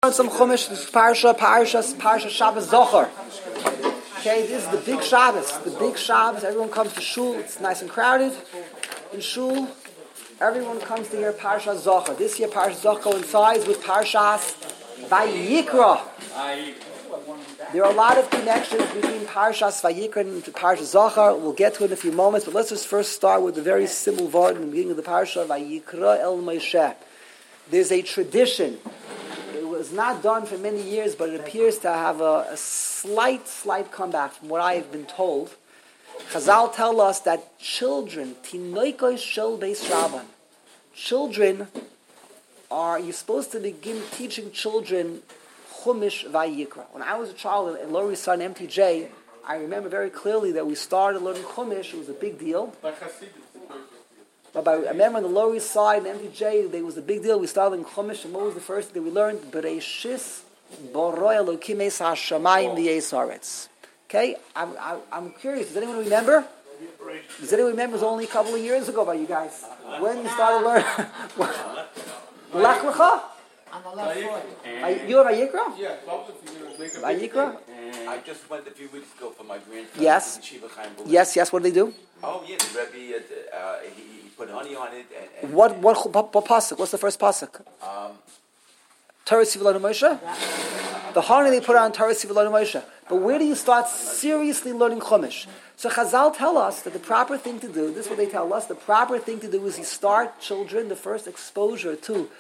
Some Chumash, this Parsha Shabbos Zohar. Okay, this is the big Shabbos. The big Shabbos. Everyone comes to shul. It's nice and crowded in shul. Everyone comes to hear Parsha Zohar. This year Parsha Zohar coincides with Parshas Vayikra. There are a lot of connections between Parshas Vayikra and Parsha Zohar. We'll get to it in a few moments, but let's just first start with the very simple word in the beginning of the Parsha, Vayikra El Moshe. There's a tradition. It was not done for many years, but it appears to have a slight comeback from what I have been told. Chazal tell us that children, tinoikos shel beis Rabban, children you're supposed to begin teaching children Chumash Vayikra. When I was a child at Lower East Side MTJ, I remember very clearly that we started learning Chumash. It was a big deal. But I remember on the Lower East Side in MTJ, there was a big deal. We started learning Chumash, and what was the first thing that we learned? Bereshis boroi Elokim es hashamayim v'es haaretz. Okay, I'm curious. Does anyone remember? Does anyone remember? It was only a couple of years ago by you guys. When you started learning? Lech Lecha? On the left foot. You have Vayikra? Yeah, Vayikra? I just went a few weeks ago for my grandson. Yes. Yes. What did they do? Oh yeah, the Rebbe he put honey on it. And What pasuk? What's the first pasuk? Torah Sivilanu Moshe. The honey they put on Torah Sivilanu Moshe. But where do you start seriously learning Chumash? So Chazal tell us that the proper thing to do. This is what they tell us. The proper thing to do is you start children. The first exposure to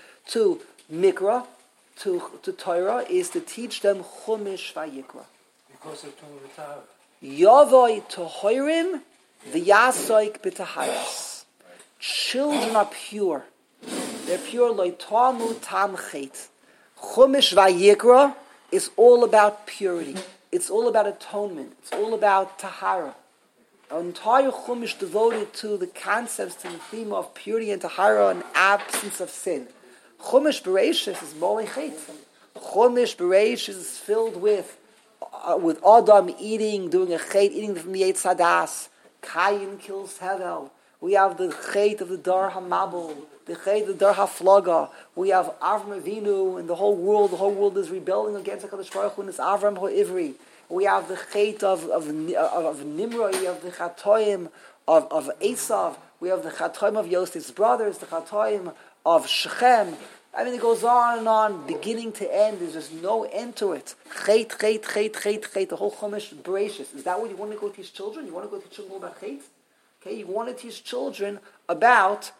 Mikra, to Torah, is to teach them Chumash Vayikra. Because of Torah. Yavoi tohorim v'yasoik b'taharis. Children are pure. They're pure. Lo tamu tam chet. Chumash Vayikra is all about purity. It's all about atonement. It's all about tahara. An entire Chumash devoted to the concepts, to the theme of purity and tahara and absence of sin. Chumash Bereshis is Molei Chet. Chumash Bereshis is filled with Adam doing a Chet, eating from the Eitz Hadas. Cain kills Hevel. We have the Chet of the Dar HaMabul, the Chet of the Dar HaFlaga. We have Avram Avinu, and the whole world is rebelling against HaKadosh Baruch Hu, and it's Avram HaIvri. We have the Chet of Nimrod, we have the Chatoim of Esav, we have the Chatoim of Yosef's brothers, the Chatoim of Shechem. I mean, it goes on and on, beginning to end. There's just no end to it. Chet, the whole Chumash Bereshis. Is that what you want to go teach children? You want to go teach children about Chet? Okay, you want to teach children about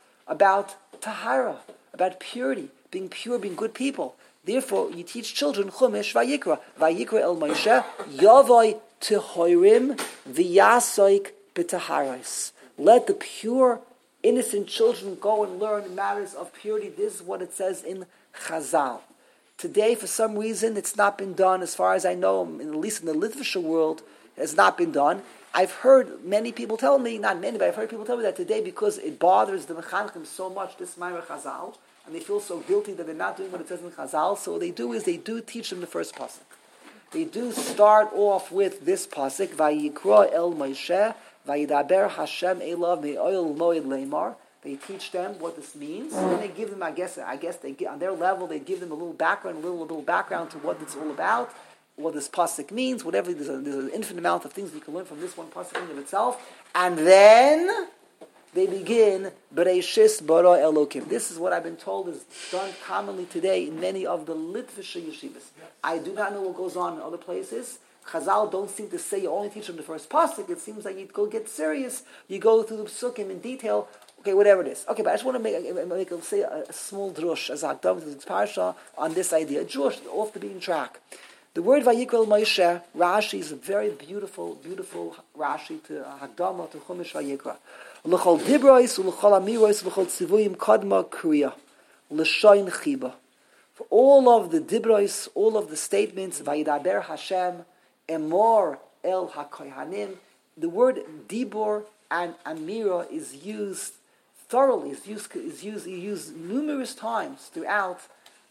Tahara, about purity, being pure, being good people. Therefore, you teach children Chumash Vayikra. Vayikra El Moshe, Yavoi Tehorim V'yasoik B'taharis. Let the pure, innocent children go and learn matters of purity. This is what it says in Chazal. Today, for some reason, it's not been done. As far as I know, at least in the Litvisher world, it has not been done. I've heard many people tell me, not many, but I've heard people tell me that today, because it bothers the Mechanchim so much, this Ma'aser Chazal, and they feel so guilty that they're not doing what it says in Chazal, so what they do is they do teach them the first pasuk. They do start off with this pasuk, Vayikra El Moshe, Vayidaber Hashem Elav Me'oil Moed Leimar. They teach them what this means, and they give them, I guess they get, on their level, they give them a little background to what it's all about, what this pasuk means, whatever. There's an infinite amount of things we can learn from this one pasuk in and of itself, and then they begin Bereshis bara Elokim. This is what I've been told is done commonly today in many of the Litvisher yeshivas. I do not know what goes on in other places. Chazal don't seem to say you only teach them the first pasuk. It seems like you go get serious. You go through the psukim in detail. Okay, whatever it is. Okay, but I just want to say a small drush as Hakdam to this parsha on this idea. A drush off the beaten track. The word Vayikra Moshe, Rashi is a very beautiful Rashi to Hakdama to Chumash Vayikra. L'chol dibros u'l'chol amiros u'l'chol tzivuyim kadma kriya l'shoin chiba. For all of the dibros, all of the statements, Vayidaber Hashem, Emor El HaKohanim, the word dibor and amira is used thoroughly. Is used numerous times throughout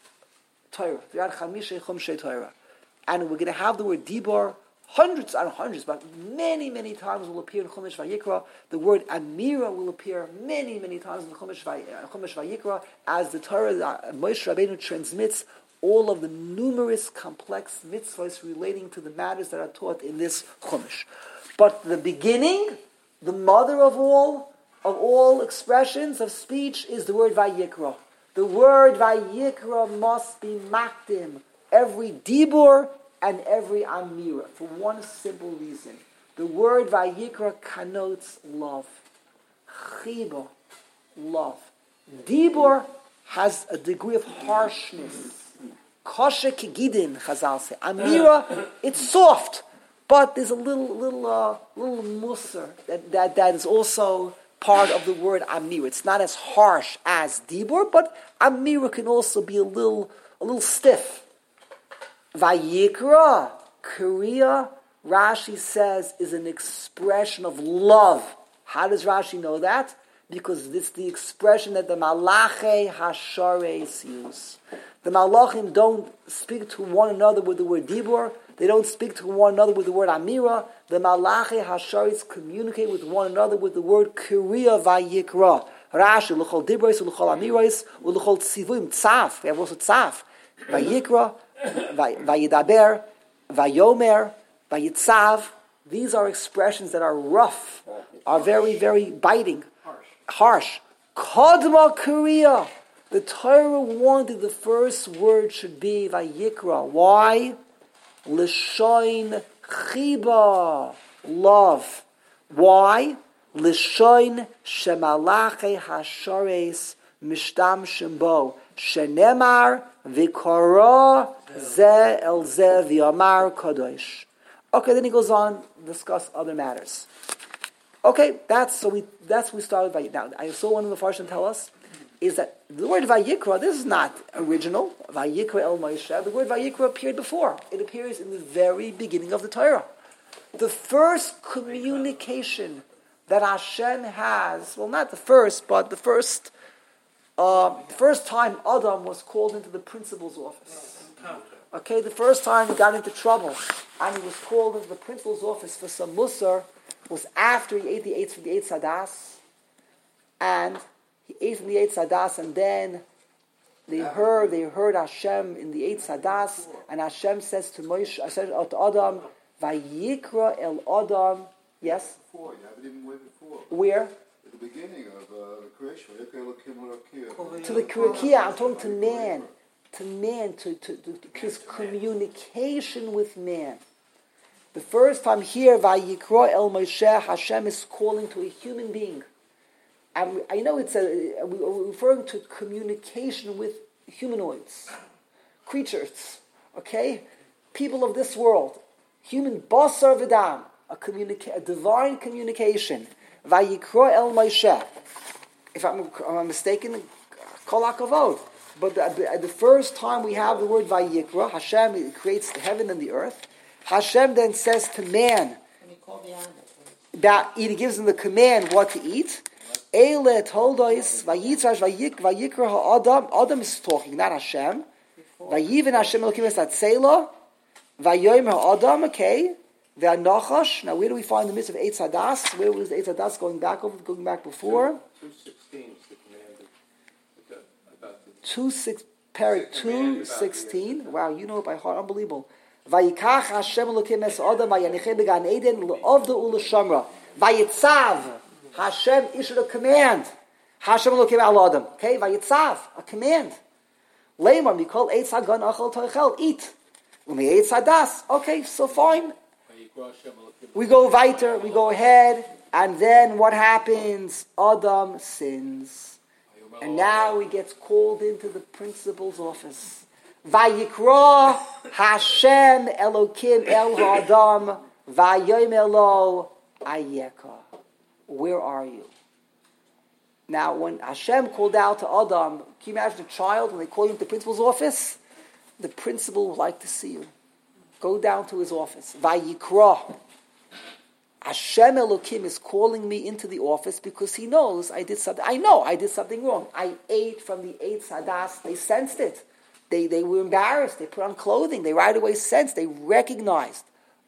Torah, throughout Chamisha Chumshei Torah. And we're going to have the word dibor hundreds, but many times will appear in Chumash Vayikra. The word Amira will appear many times in Chumash Vayikra as the Torah Moshe Rabbeinu transmits all of the numerous complex mitzvahs relating to the matters that are taught in this Chumash. But the beginning, the mother of all expressions of speech is the word Vayikra. The word Vayikra must be makdim every dibur and every amira for one simple reason. The word Vayikra connotes love. Chiba, love. Dibur has a degree of harshness. Kosher kigidin, Chazal say. Amira, it's soft, but there's a little musar that is also part of the word Amira. It's not as harsh as Dibur, but Amira can also be a little stiff. Vayikra, Kriya, Rashi says, is an expression of love. How does Rashi know that? Because it's the expression that the Malachei Hashares use. The Malachim don't speak to one another with the word Dibur. They don't speak to one another with the word Amira. The Malachei Hashares communicate with one another with the word Kriya Vayikra. Rashi, L'chol Dibros, L'chol Amiros, L'chol Tzivim, Tzaf. We have also Tzaf. Vayikra, Vayidaber, Vayomer, Vayitzav. These are expressions that are rough, are very, very biting, harsh. Kodma Kriya. The Torah wanted the first word should be Vayikra. Why? L'shoin chiba, love. Why? L'shoin shemalache hashares mishtam shembo shenemar v'kara ze el ze v'yamar kadosh. Okay, then he goes on to discuss other matters. Okay, that's we started by. Now I saw one of the Farshim tell us is that the word Vayikra, this is not original. Vayikra el Moshe. The word Vayikra appeared before. It appears in the very beginning of the Torah. The first communication that Hashem has, well, not the first, but the first time Adam was called into the principal's office. Okay, the first time he got into trouble and he was called into the principal's office for some musar was after he ate the eight from the Eitz Hadas, and he ate from the Eitz Hadas, and then they heard Hashem in the Eitz Hadas, and Hashem says to Moshe, says to Adam, Vayikra el Adam. Yes. Before, you have it even way before. Where? At the beginning of the creation. To the Kriya. I'm talking to man. To man, to his communication with man. The first time here, Vayikra el Moshe, Hashem is calling to a human being. And I know we're referring to communication with humanoids, creatures, okay? People of this world, human basar v'dam, a divine communication. Vayikra el Moshe. If I'm mistaken, kol hakavod. But the first time we have the word Vayikra, Hashem creates the heaven and the earth. Hashem then says to man that he gives him the command what to eat. Eile toldois vayitzrash vayikra ha'adam. Adam is talking, not Hashem. Vayivin Hashem elokim es atzela. Vayoyim ha'adam. Okay. Ve'anachash. Now, where do we find the mitzvah of Eitz Hadas? Where was the Eitz Hadas going back before? 2:16 is the command about the 2:16. Wow, you know it by heart. Unbelievable. Vayikach Hashem elokim es adam vayanichem began Eden le'avda u'l'shamra. Vayitzav. Hashem issued a command. Hashem elokim al adam. Okay, vayitzav, a command. Leimar mikol eitz hagan achal toichel, eat. Umi eitz hadas. Okay, so fine. We go weiter, we go ahead, and then what happens? Adam sins. And now he gets called into the principal's office. Vayikra Hashem Elokim El Adam Vayom Elo Ayeka. Where are you? Now, when Hashem called out to Adam, can you imagine a child when they call you into the principal's office? The principal would like to see you. Go down to his office. Vayikra. Hashem Elokim is calling me into the office because he knows I did something. I know I did something wrong. I ate from the Eitz Hadas. They sensed it. They were embarrassed. They put on clothing. They right away sensed. They recognized.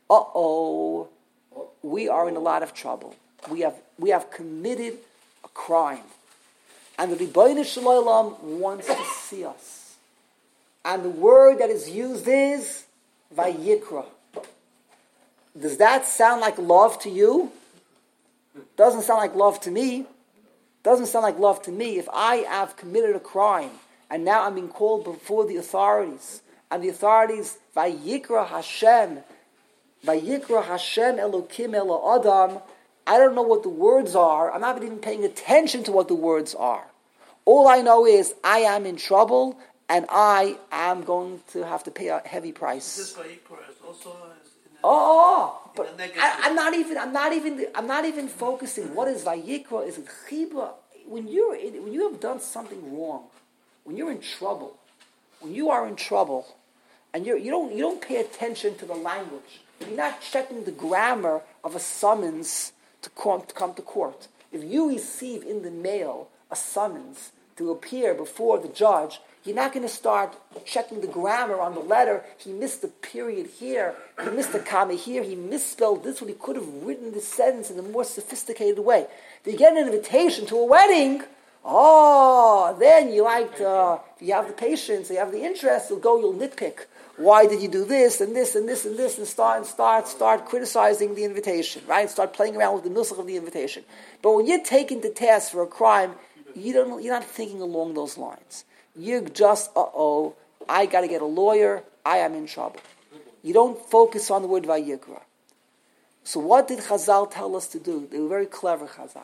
We are in a lot of trouble. We have committed a crime. And the Rebbeinu Shalom wants to see us. And the word that is used is Vayikra. Does that sound like love to you? Doesn't sound like love to me. Doesn't sound like love to me. If I have committed a crime and now I'm being called before the authorities, and the authorities, Vayikra Hashem Elokim Elo Adam, I don't know what the words are. I'm not even paying attention to what the words are. All I know is I am in trouble and I am going to have to pay a heavy price. This Vayikra is also But I'm not even focusing. What is Vayikra? Is it Chibra? When you have done something wrong, when you're in trouble, and you don't pay attention to the language. You're not checking the grammar of a summons to come to court. If you receive in the mail a summons to appear before the judge, you're not going to start checking the grammar on the letter. He missed a period here. He missed a comma here. He misspelled this when he could have written this sentence in a more sophisticated way. If you get an invitation to a wedding, then you if you have the patience, you have the interest, you'll nitpick. Why did you do this and this and this and this, and start criticizing the invitation, right? Start playing around with the nusach of the invitation. But when you're taken to task for a crime, you're not thinking along those lines. You're just, I got to get a lawyer, I am in trouble. You don't focus on the word Vayikra. So what did Chazal tell us to do? They were very clever, Chazal.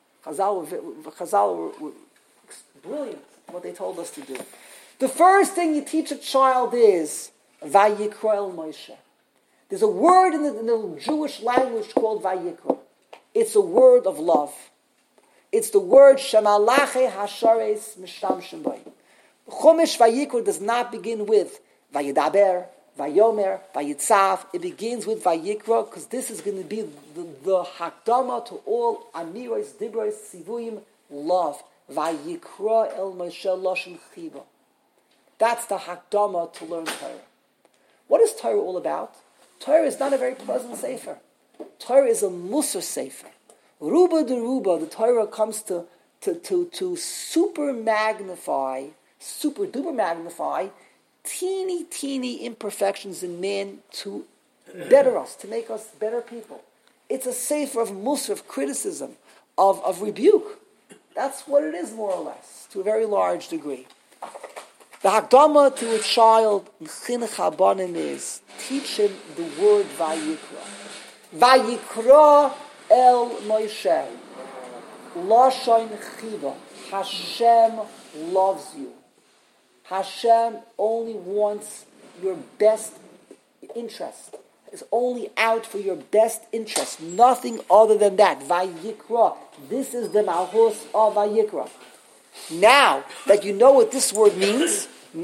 Chazal were brilliant in what they told us to do. The first thing you teach a child is Vayikra El Moshe. There's a word in the Jewish language called Vayikra. It's a word of love. It's the word Shemalache Hashares Mishtamshim Bay. Chumash Vayikra does not begin with Vayidaber, Vayomer, Vayitzav. It begins with Vayikra because this is going to be the hakdama to all Amiros, Dibros, Sivuyim, love. Vayikra El Moshe Loshen Chiba. That's the hakdama to learn Torah. What is Torah all about? Torah is not a very pleasant sefer. Torah is a Musar sefer. Ruba de Ruba, the Torah comes to super duper magnify teeny imperfections in man to better us, to make us better people. It's a sefer of Musar, of criticism, of rebuke. That's what it is, more or less, to a very large degree. The hakdama to a child in Chinuch Habanim is teach him the word Vayikra. Vayikra El Moshe Lashon Chiba. Hashem loves you. Hashem only wants your best interest. It's only out for your best interest. Nothing other than that. Vayikra. This is the Malchus of Vayikra. Now that you know what this word means,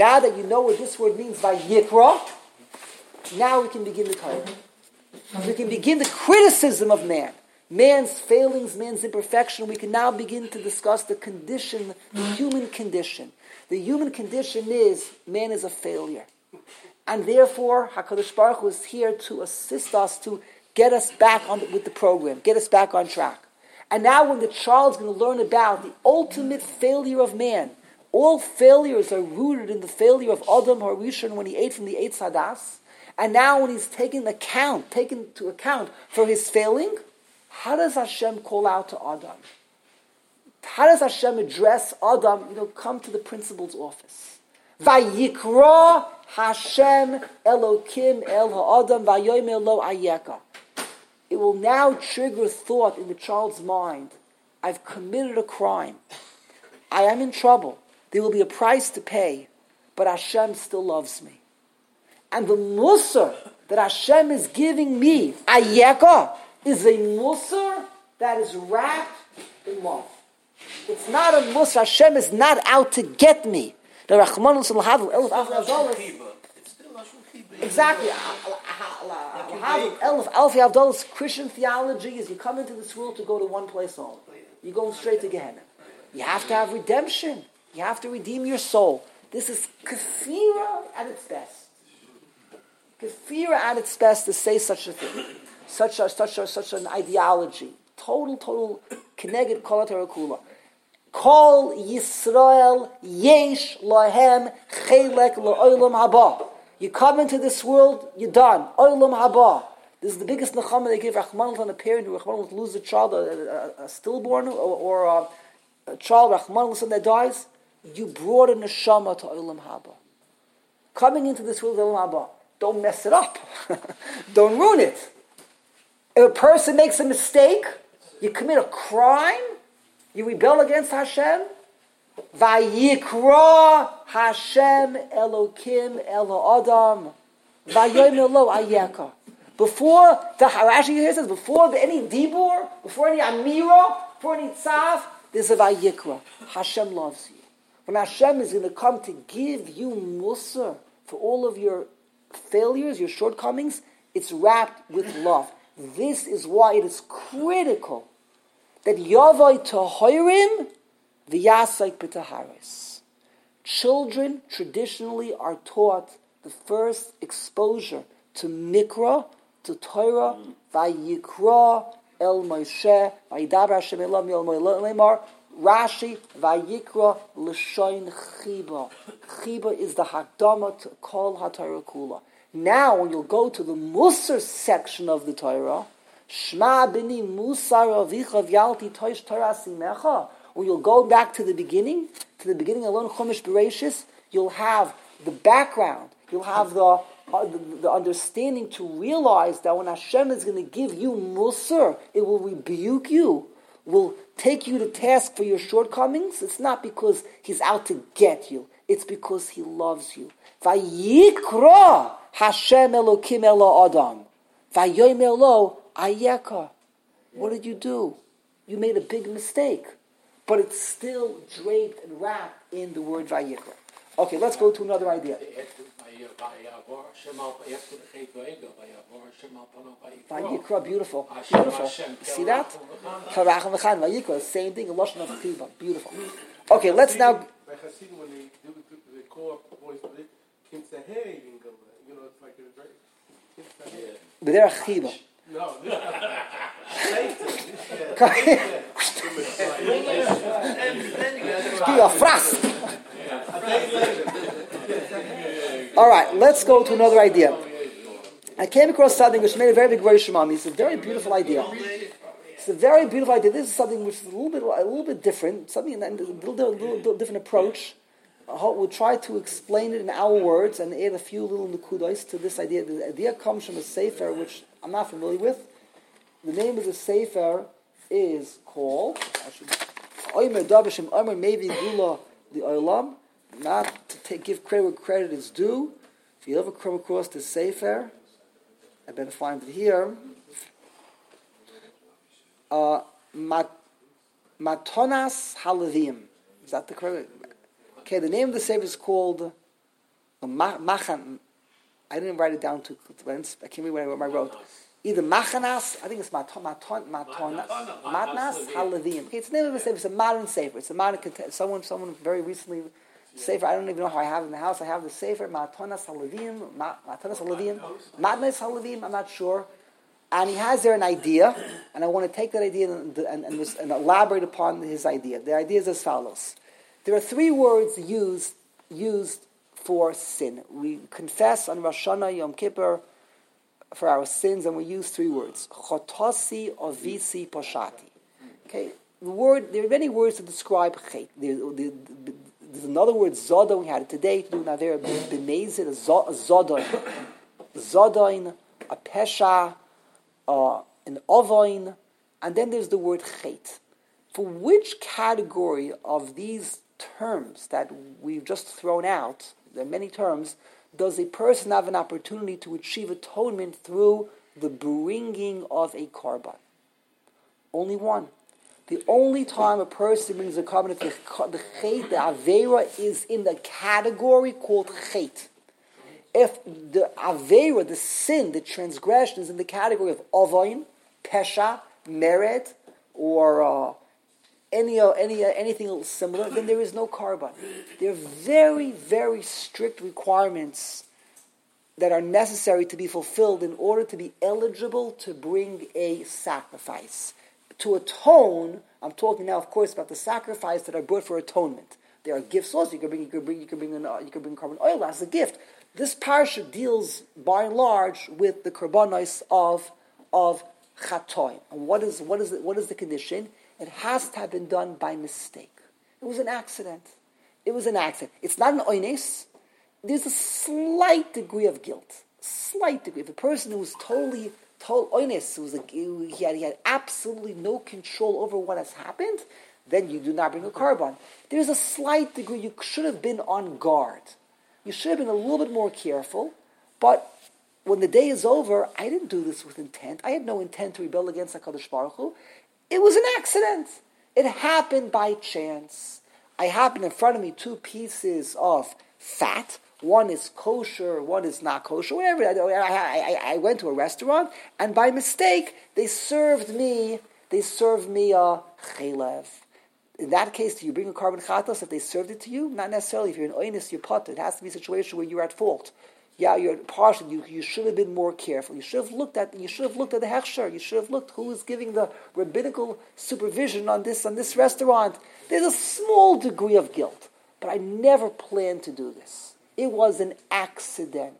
Vayikra, now we can begin the Torah. We can begin the criticism of man. Man's failings, man's imperfection. We can now begin to discuss the condition, the human condition. The human condition is, man is a failure. And therefore, HaKadosh Baruch Hu is here to assist us, to get us back on with the program, get us back on track. And now when the child's going to learn about the ultimate failure of man, all failures are rooted in the failure of Adam HaRishon when he ate from the Eitz Hadas. And now when he's taken to account for his failing, how does Hashem call out to Adam? How does Hashem address Adam? Come to the principal's office. Vayikra Hashem Elokim El Ha'adam Vayomer Lo Ayeka. It will now trigger thought in the child's mind. I've committed a crime. I am in trouble. There will be a price to pay, but Hashem still loves me. And the musar that Hashem is giving me, Ayeka, is a musar that is wrapped in love. It's not a musar. Hashem is not out to get me. The Rachmanu Tzalhadu Elif Avdalos. Exactly. Alfie Avdalah's Christian theology is you come into this world to go to one place only. You're going straight to Gehenna. You have to have redemption. You have to redeem your soul. This is kafira at its best. Kafira at its best to say such a thing. Such an ideology. Total Keneged Kol HaTorah Kula. Kol Yisrael yesh lahem chelek la'olam haba. You come into this world, you're done. Olam haba. This is the biggest nechama they give Rachman on a parent who Rachman loses a child, a stillborn, or a child Rachman that dies. You brought a neshama to Olam haba. Coming into this world, Olam haba. Don't mess it up. Don't ruin it. If a person makes a mistake, you commit a crime, you rebel against Hashem, Vayikra Hashem Elokim El Adam Vayom Elo Ayeka. Before the Rashi here says, before any dibur, before any amira, before any tzaf, there's a Vayikra. Hashem loves you. When Hashem is going to come to give you musar for all of your failures, your shortcomings, it's wrapped with love. This is why it is critical that Yavai Tahorim v'Yasek B'Taharis. Children traditionally are taught the first exposure to Mikra, to Torah, Vayikra El Moshe, Vayidaber Hashem Elam El Lemar, Rashi, Vayikra L'Shoin Chiba. Chiba is the Hakdama to Kol HaTorah Kula. Now, when you'll go to the Musar section of the Torah, Shma bini Musar avicha v'yalti toish Torah simecha. When you'll go back to the beginning alone, Chumash Bereshis, you'll have the background, you'll have the understanding to realize that when Hashem is going to give you Musar, it will rebuke you, will take you to task for your shortcomings. It's not because He's out to get you. It's because He loves you. Vayikra Hashem Elokim Elo Adam. Vayom Elo Ayeka. What did you do? You made a big mistake. But it's still draped and wrapped in the word Vayikra. Okay, let's go to another idea. Vayikra, beautiful. Beautiful. See that? Vayikra, same thing, a lashon of Chiba. Beautiful. Okay, let's now... When they do the core voice, it's like a but they're a Chiba. No, All right, let's go to another idea. I came across something which made a very big Rosh Hashanah. It's a very beautiful idea. It's a very beautiful idea. This is something which is a little bit different, something a little different approach. We'll try to explain it in our words and add a few little nekudos to this idea. The idea comes from a sefer which I'm not familiar with. The name of the sefer is called Omer Dabashim Omer Mevi Gula the Olam. Not to give credit where credit is due. If you ever come across the sefer, I better find it here. Matonas Halavim. Is that the correct? Okay, the name of the sefer is called Machan. I didn't write it down I can't remember what I wrote. Either Machanas, I think it's Matnas Halavim. Okay, it's the name of a sefer. It's a modern sefer. It's a modern. Someone very recently sefer. I don't even know how I have it in the house. I have the sefer Matonas Halavim, Matnas Halavim. I'm not sure. And he has there an idea, and I want to take that idea and elaborate upon his idea. The idea is as follows. There are 3 words used for sin. We confess on Rosh Hashanah, Yom Kippur, for our sins, and we use 3 words. Chotasi, Ovisi, Poshati. Okay? There are many words to describe chet. There's another word, Zoda, we had it today, to do an Avera B'nezid, a Zodain, a Pesha, an Ovoin, and then there's the word chet. For which category of these terms that we've just thrown out, there are many terms, does a person have an opportunity to achieve atonement through the bringing of a korban? Only one. The only time a person brings a korban, the chet, the avera, is in the category called chet. If the avera, the sin, the transgression is in the category of ovain, pesha, merit, or anything else similar, then there is no korban. There are very, very strict requirements that are necessary to be fulfilled in order to be eligible to bring a sacrifice. to atone, I'm talking now, of course, about the sacrifice that are brought for atonement. There are gifts also. You can bring carbon oil as a gift. This parsha deals, by and large, with the karbanos of chatoim. And what is the condition? It has to have been done by mistake. It was an accident. It's not an oines. There's a slight degree of guilt. Slight degree. If a person who was total oines, he had absolutely no control over what has happened, then you do not bring a carbon. There's a slight degree. You should have been on guard. You should have been a little bit more careful. But when the day is over, I didn't do this with intent. I had no intent to rebel against HaKadosh Baruch Hu. It was an accident. It happened by chance. I happened in front of me 2 pieces of fat. One is kosher, one is not kosher, whatever. I went to a restaurant, and by mistake, they served me a chelev. In that case, do you bring a carbon chatos if they served it to you? Not necessarily. If you're an oinus, you're put. It has to be a situation where you're at fault. Yeah, you're partial. You should have been more careful. You should have looked at the hechsher. You should have looked who is giving the rabbinical supervision on this restaurant. There's a small degree of guilt, but I never planned to do this. It was an accident.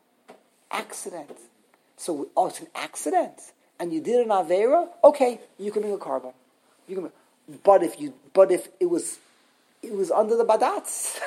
So, it's an accident, and you did an avera. Okay, you can bring a carbon. But if it was under the badats,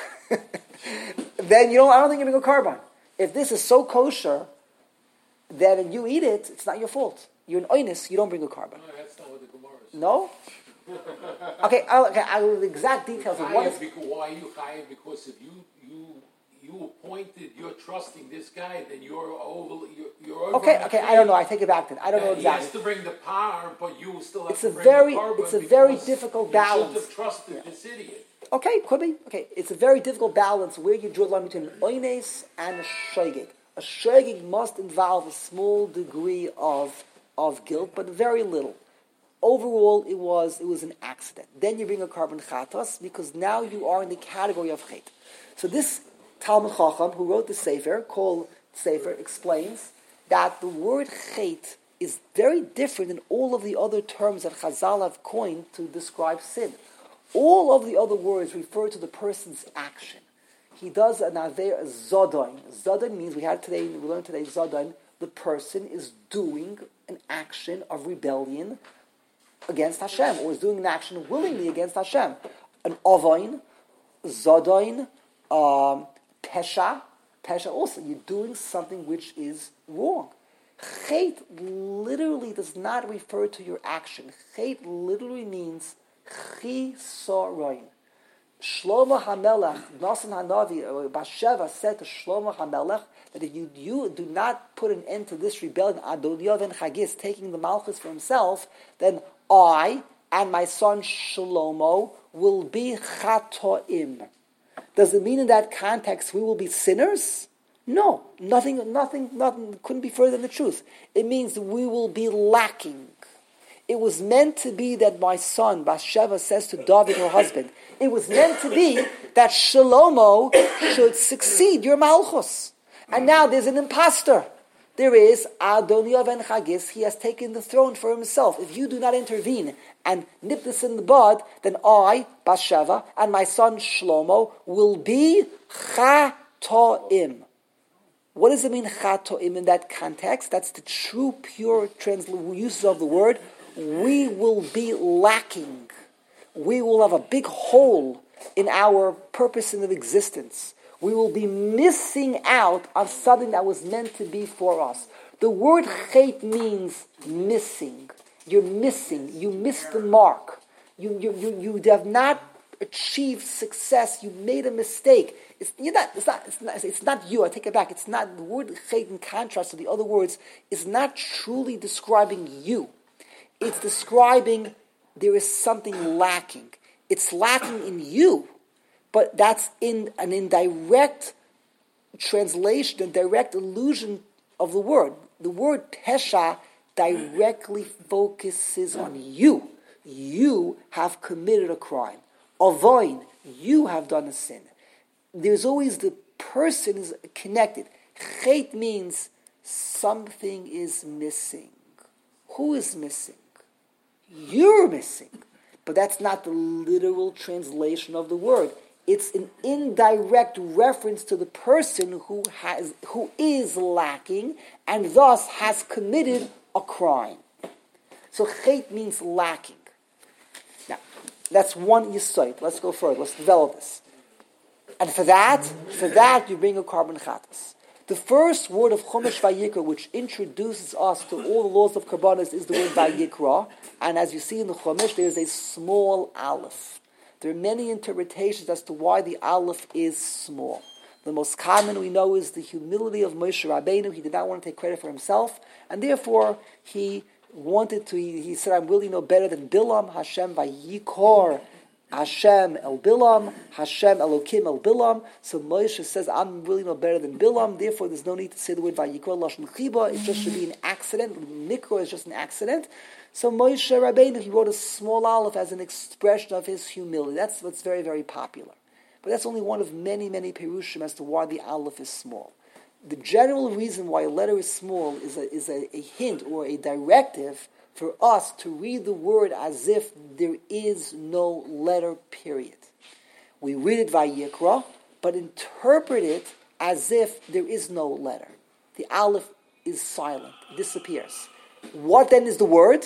then I don't think you bring a carbon. If this is so kosher, then you eat it, it's not your fault. You're an oinus, you don't bring a carbon. No, that's not what the Gemara says. No? Okay, the exact details of what is... Why are you chayiv? Because if you appointed, you're trusting this guy, then you're over. Okay, I don't know. I take it back then. I don't know exactly. He has to bring the power, but you still have it's to a bring very, the carbon. It's a very difficult balance. You should have trusted this idiot. Okay, could be. Okay, it's a very difficult balance where you draw the line between an oines and a shogeg. A shogeg must involve a small degree of guilt, but very little. Overall, it was an accident. Then you bring a carbon chatos because now you are in the category of chet. So this Talmud Chacham, who wrote the Sefer, called Sefer, explains that the word chet is very different than all of the other terms that Chazal have coined to describe sin. All of the other words refer to the person's action. He does an aver zodain. Zodain means we learned today zodain. The person is doing an action of rebellion against Hashem, or is doing an action willingly against Hashem. An ovain, zodain, pesha also. You're doing something which is wrong. Chet literally does not refer to your action. Chet literally means chisorain. Shlomo HaMelech, Nasan HaNavi, Basheva said to Shlomo HaMelech that if you do not put an end to this rebellion, Adoniah ben Chagis, taking the Malchus for himself, then I and my son Shlomo will be chatoim. Does it mean in that context we will be sinners? No, nothing couldn't be further than the truth. It means we will be lacking. It was meant to be that my son, Bathsheba, says to David, her husband, it was meant to be that Shlomo should succeed your Malchus. And now there's an imposter. There is Adoniah ben Chagis. He has taken the throne for himself. If you do not intervene and nip this in the bud, then I, Bathsheba, and my son Shlomo will be chatoim. What does it mean, chatoim, in that context? That's the true, pure use of the word. We will be lacking. We will have a big hole in our purpose in existence. We will be missing out on something that was meant to be for us. The word chet means missing. You're missing. You missed the mark. You have not achieved success. You made a mistake. It's not you. I take it back. It's not the word chet, in contrast to the other words, is not truly describing you. It's describing there is something lacking. It's lacking in you, but that's in an indirect translation, a direct allusion of the word. The word pesha directly focuses on you. You have committed a crime. Avoin, you have done a sin. There's always the person is connected. Chet means something is missing. Who is missing? you're missing. But that's not the literal translation of the word. It's an indirect reference to the person who is lacking and thus has committed a crime. So chet means lacking. Now, that's one yesod. Let's go further. Let's develop this. And for that you bring a carbon chatas. The first word of Chumash Vayikra, which introduces us to all the laws of Karbanos, is the word Vayikra. And as you see in the Chumash, there is a small aleph. There are many interpretations as to why the aleph is small. The most common we know is the humility of Moshe Rabbeinu. He did not want to take credit for himself, and therefore he said, I'm really no better than Bilam. Hashem Vayikor, Hashem El Bilam, Hashem Elokim El Bilam. So Moshe says, I'm really no better than Bilam, therefore there's no need to say the word Vayikor Lashon Chiba. It just should be an accident. Nikra is just an accident. So Moshe Rabbeinu, he wrote a small aleph as an expression of his humility. That's what's very, very popular. But that's only one of many, many perushim as to why the aleph is small. The general reason why a letter is small is a hint or a directive for us to read the word as if there is no letter, period. We read it Vayikra, but interpret it as if there is no letter. The aleph is silent, disappears. What then is the word?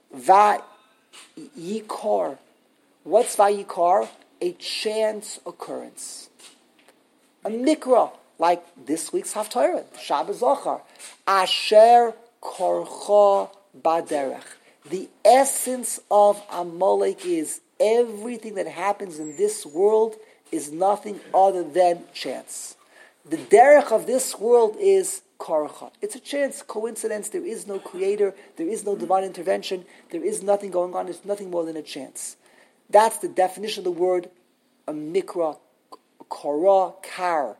Vayikar. What's Vayikar? A chance occurrence. A mikra, like this week's Haftarah, Shabbos Zachar. Asher korcha baderech. The essence of Amalek is everything that happens in this world is nothing other than chance. The derech of this world is karcha. It's a chance, coincidence. There is no creator. There is no divine intervention. There is nothing going on. It's nothing more than a chance. That's the definition of the word a mikra, kara, kar,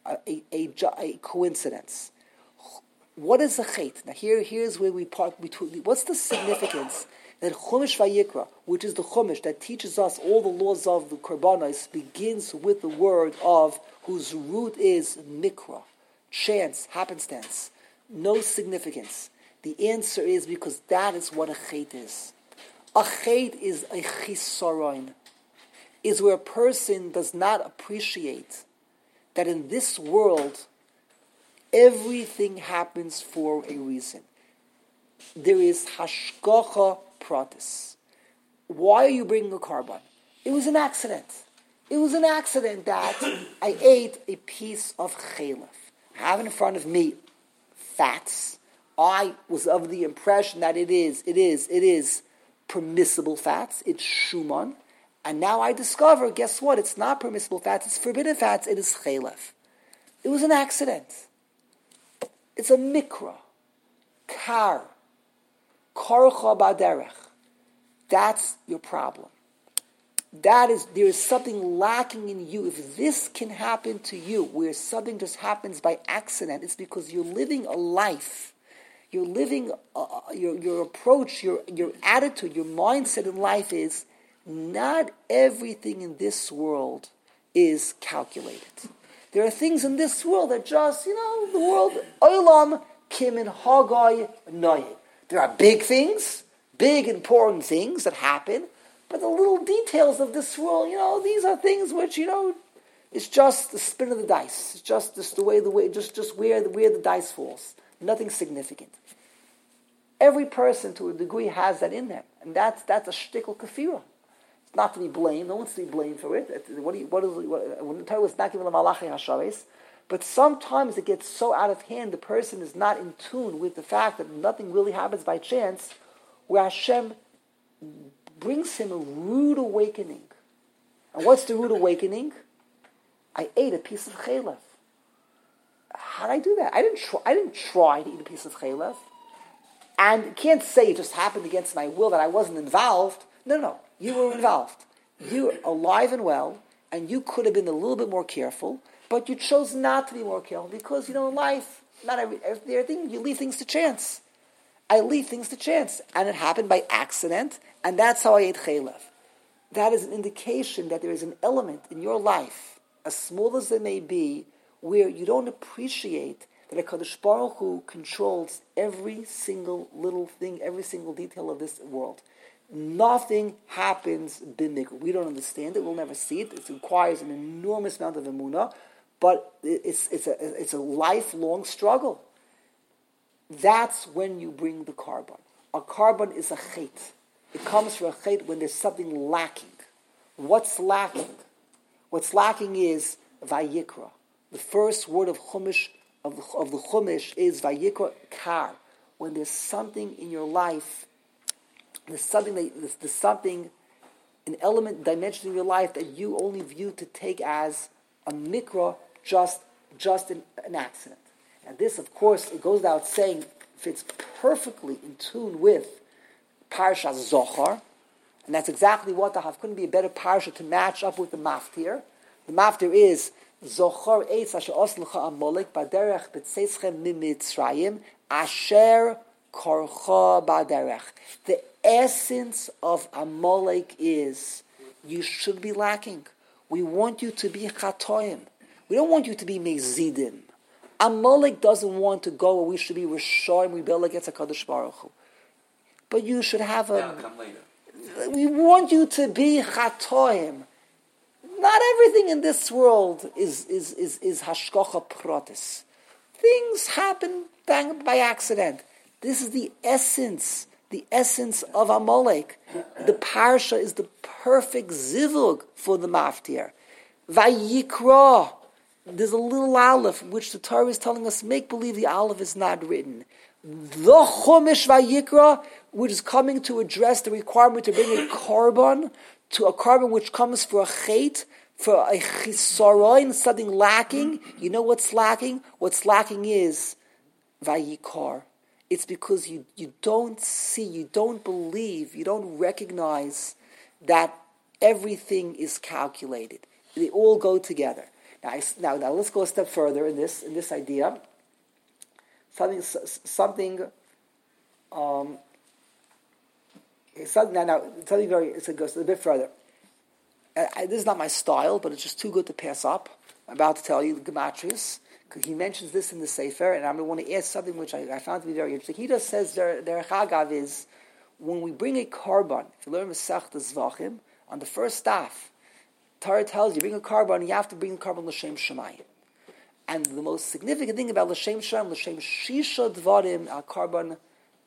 a coincidence. What is a chet? Now here's where we part between. What's the significance that Chumash Vayikra, which is the Chumash that teaches us all the laws of the Karbanos, begins with the word of whose root is mikra, chance, happenstance, no significance. The answer is because that is what a chet is. A chet is a chisaron, is where a person does not appreciate that in this world everything happens for a reason. There is hashgacha pratis. Why are you bringing a carbon? It was an accident. It was an accident that I ate a piece of chalef. I have in front of me fats. I was of the impression that it is permissible fats. It's shuman. And now I discover, guess what? It's not permissible fats. It's forbidden fats. It is chalef. It was an accident. It's a mikra. Kar. Karcha baderech. That's your problem. There is something lacking in you. If this can happen to you, where something just happens by accident, it's because you're living a life. You're living, your approach, your attitude, your mindset in life is, not everything in this world is calculated. There are things in this world that just, the world, olam kimin hagai noye. There are big things, big important things that happen, but the little details of this world, these are things which, it's just the spin of the dice. It's just the way, just where the dice falls. Nothing significant. Every person, to a degree, has that in them, and that's a shtickle kafira. It's not to be blamed. No one's to be blamed for it. When the Torah was not given the malachi hashaves, but sometimes it gets so out of hand, the person is not in tune with the fact that nothing really happens by chance, where Hashem brings him a rude awakening. And what's the rude awakening? I ate a piece of chalef. How did I do that? I didn't try to eat a piece of chalef. And you can't say it just happened against my will, that I wasn't involved. No, you were involved. You're alive and well, and you could have been a little bit more careful, but you chose not to be more careful because, in life, not everything, you leave things to chance. I leave things to chance. And it happened by accident, and that's how I ate chalef. That is an indication that there is an element in your life, as small as it may be, where you don't appreciate that HaKadosh Baruch Hu controls every single little thing, every single detail of this world. Nothing happens b'mikra. We don't understand it. We'll never see it. It requires an enormous amount of emunah, but it's a lifelong struggle. That's when you bring the carbon. A carbon is a chet. It comes from a chet when there's something lacking. What's lacking? What's lacking is vayikra. The first word of Chumash of the Chumash is vayikra kar. When there's something in your life, there's something, an element, dimension in your life that you only view to take as a mikra, just an accident. And this, of course, it goes without saying, fits perfectly in tune with Parsha Zohar, and that's exactly what the couldn't be a better parsha to match up with the maftir. The maftir is Zohar Eitz Asher Oslcha Amalek Baderech B'Tzeischem Mimitzrayim Asher Korcha Baderech. The essence of Amalek is you should be lacking. We want you to be chatoim. We don't want you to be mezidim. Amalek doesn't want to go where we should be Rishoim, rebel against HaKadosh Baruch Hu. But you should have That'll come later. we want you to be chatoim. Not everything in this world is hashkocha pratis. Things happen by accident. This is the essence of Amalek. The parsha is the perfect zivug for the maftir. Vayikra. There's a little aleph, which the Torah is telling us, make believe the aleph is not written. The Chumash Vayikra, which is coming to address the requirement to bring a carbon, to a carbon which comes for a chet, for a chisaron, something lacking. You know what's lacking? What's lacking is Vayikar. It's because you don't see, you don't believe, you don't recognize that everything is calculated. They all go together. Now let's go a step further in this idea. Something. It goes a bit further. This is not my style, but it's just too good to pass up. I'm about to tell you the gematrias, because he mentions this in the Sefer, and I'm going to want to add something which I found to be very interesting. He just says their chagav is when we bring a carbon. If you learn Masechta Zvachim on the first staff, Torah tells you bring a carbon, you have to bring the carbon l'shem shemayim. And the most significant thing about l'shem shemayim, l'shem shisha dvarim al carbon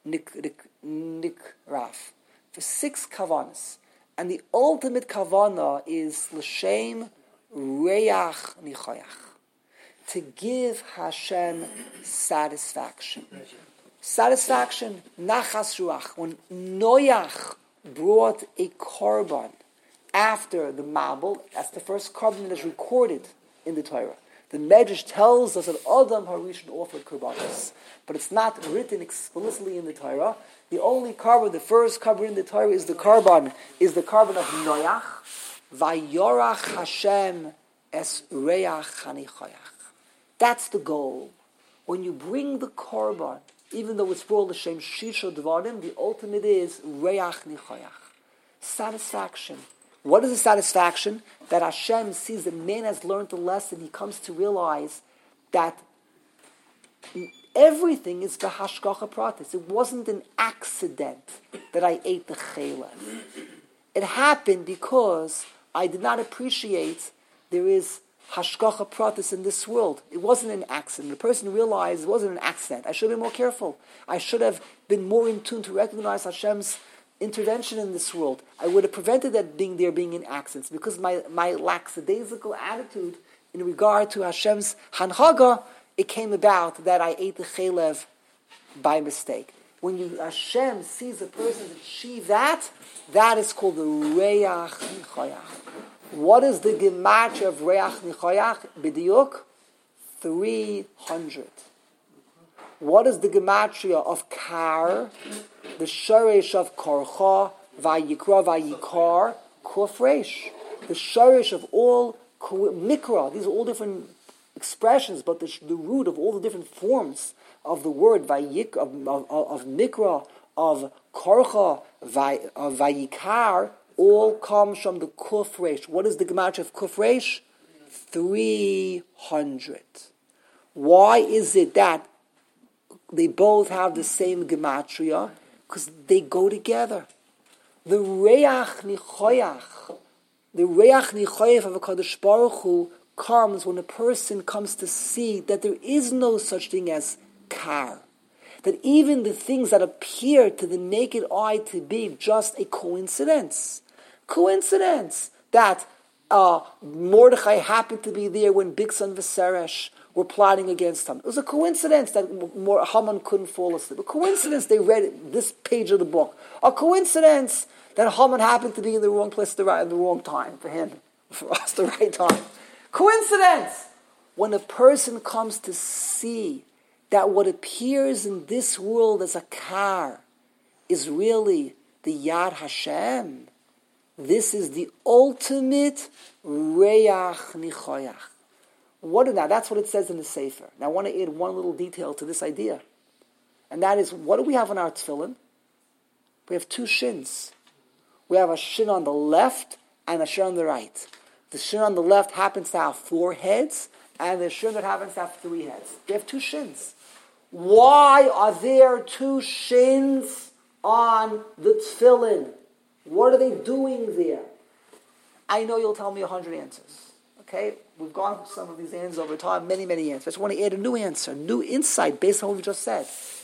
nikraf, for 6 kavanas, and the ultimate kavana is l'shem reach nichoyach, to give Hashem satisfaction. Satisfaction, nachas ruach. When Noach brought a carbon after the Mabul, that's the first carbon that is recorded in the Torah. The Medrash tells us that Adam Harishon offered karbanos, but it's not written explicitly in the Torah. The only carbon, the first carbon in the Torah is the carbon of Noach. Vayorach Hashem es reach hanichoyach. That's the goal. When you bring the carbon, even though it's brought l'shem shisha dvarim, the ultimate is reach nichoyach, satisfaction. What is the satisfaction? That Hashem sees that man has learned the lesson. He comes to realize that everything is b'hashgacha pratis. It wasn't an accident that I ate the chaylev. It happened because I did not appreciate there is hashgacha pratis in this world. It wasn't an accident. The person realized it wasn't an accident. I should have been more careful. I should have been more in tune to recognize Hashem's intervention in this world. I would have prevented that being in accidents, because my lackadaisical attitude in regard to Hashem's hanhaga, it came about that I ate the chaylev by mistake. When Hashem sees a person achieve that is called the reach nichoyach. What is the gematria of reach nichoyach? B'diuk 300. What is the gematria of kar? The shorish of korcha, vayikra, vayikar, kufresh. The shorish of all mikra. These are all different expressions, but the root of all the different forms of the word vayik, of mikra, of korcha, of vayikar, all comes from the kufresh. What is the gematria of kufresh? 300. Why is it that they both have the same gematria? Because they go together. The Reach Nichoyach, the Reach Nichoyach of HaKadosh Baruch Hu comes when a person comes to see that there is no such thing as kar. That even the things that appear to the naked eye to be just a coincidence. Coincidence that Mordechai happened to be there when Bigsan and Viseresh were plotting against him. It was a coincidence that Haman couldn't fall asleep. A coincidence they read this page of the book. A coincidence that Haman happened to be in the wrong place at the wrong time for him, for us the right time. Coincidence! When a person comes to see that what appears in this world as a kar is really the Yad Hashem, this is the ultimate Reach Nichoyach. Now that's what it says in the Sefer. Now I want to add one little detail to this idea. And that is, what do we have on our tefillin? We have two shins. We have a shin on the left and a shin on the right. The shin on the left happens to have 4 heads, and the shin that happens to have 3 heads. We have 2 shins. Why are there 2 shins on the tefillin? What are they doing there? I know you'll tell me 100 answers. Okay? We've gone through some of these answers over time, many, many answers. I just want to add a new answer, new insight based on what we just said.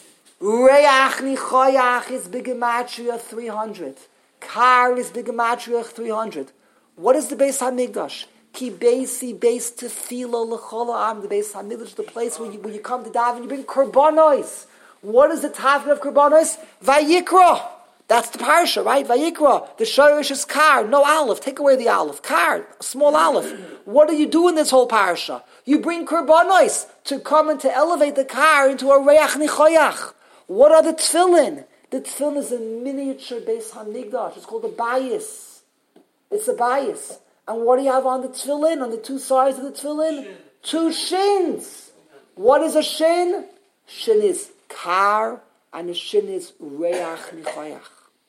Reach Nichoyach is B'gematria 300. Kar is B'gematria 300. What is the Beis HaMikdash? Ki Beisi Beis Tefila L'chol Ha'am. The Beis HaMikdash is the place where you come to daven, you bring korbanos. What is the tafel of korbanos? Vayikra. That's the parsha, right? Vayikra. The shorish is kar, no aleph. Take away the aleph. Kar, small aleph. What do you do in this whole parsha? You bring korbanos to come and to elevate the kar into a reach nichoyach. What are the tefillin? The tefillin is a miniature Beis HaMikdash. It's called a bayis. It's a bayis. And what do you have on the tefillin? On the 2 sides of the tefillin? 2 shins. What is a shin? Shin is kar, and the shin is reach nichoyach.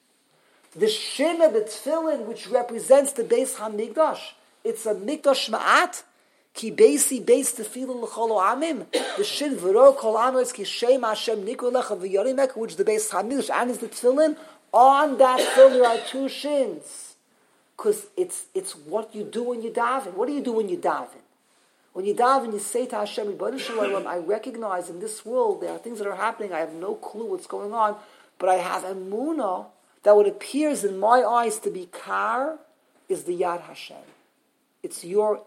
The shin of the tefillin, which represents the Beis HaMikdash, it's a mikdash ma'at, ki beisi beis tefillah l'chol amim. The shin v'ro kol anos ki shem Hashem nikol lecha v'yarimek, which the Beis HaMikdash and is the tefillin. On that tefillin there are 2 shins, because it's what you do when you daven. What do you do when you daven? When you daven, you say to Hashem, I recognize in this world there are things that are happening. I have no clue what's going on, but I have emunah that what appears in my eyes to be kar is the Yad Hashem. It's your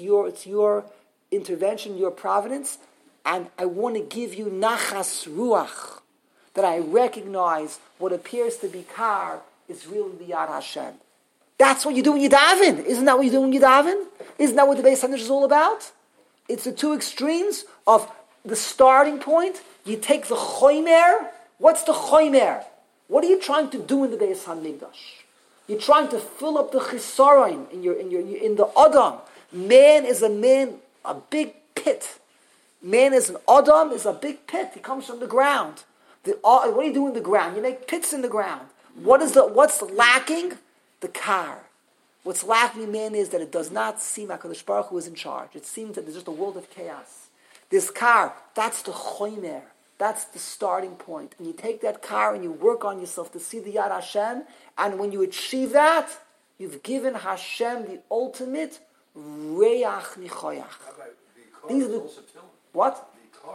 intervention, your providence, and I want to give you nachas ruach, that I recognize what appears to be kar is really the Yad Hashem. That's what you do when you daven. Isn't that what you do when you daven? Isn't that what the Beis HaMikdash is all about? It's the 2 extremes of the starting point. You take the choimer. What's the choimer? What are you trying to do in the Beis HaMikdash? You're trying to fill up the chisaron in the Adam. Man is a man, a big pit. Man is an Adam, is a big pit. He comes from the ground. What do you do in the ground? You make pits in the ground. What's lacking? The kar. What's lacking in man is that it does not seem like HaKadosh Baruch Hu is in charge. It seems that there's just a world of chaos. This kar, that's the choimer. That's the starting point. And you take that kar and you work on yourself to see the Yad Hashem. And when you achieve that, you've given Hashem the ultimate reach nichoyach. These are the, what?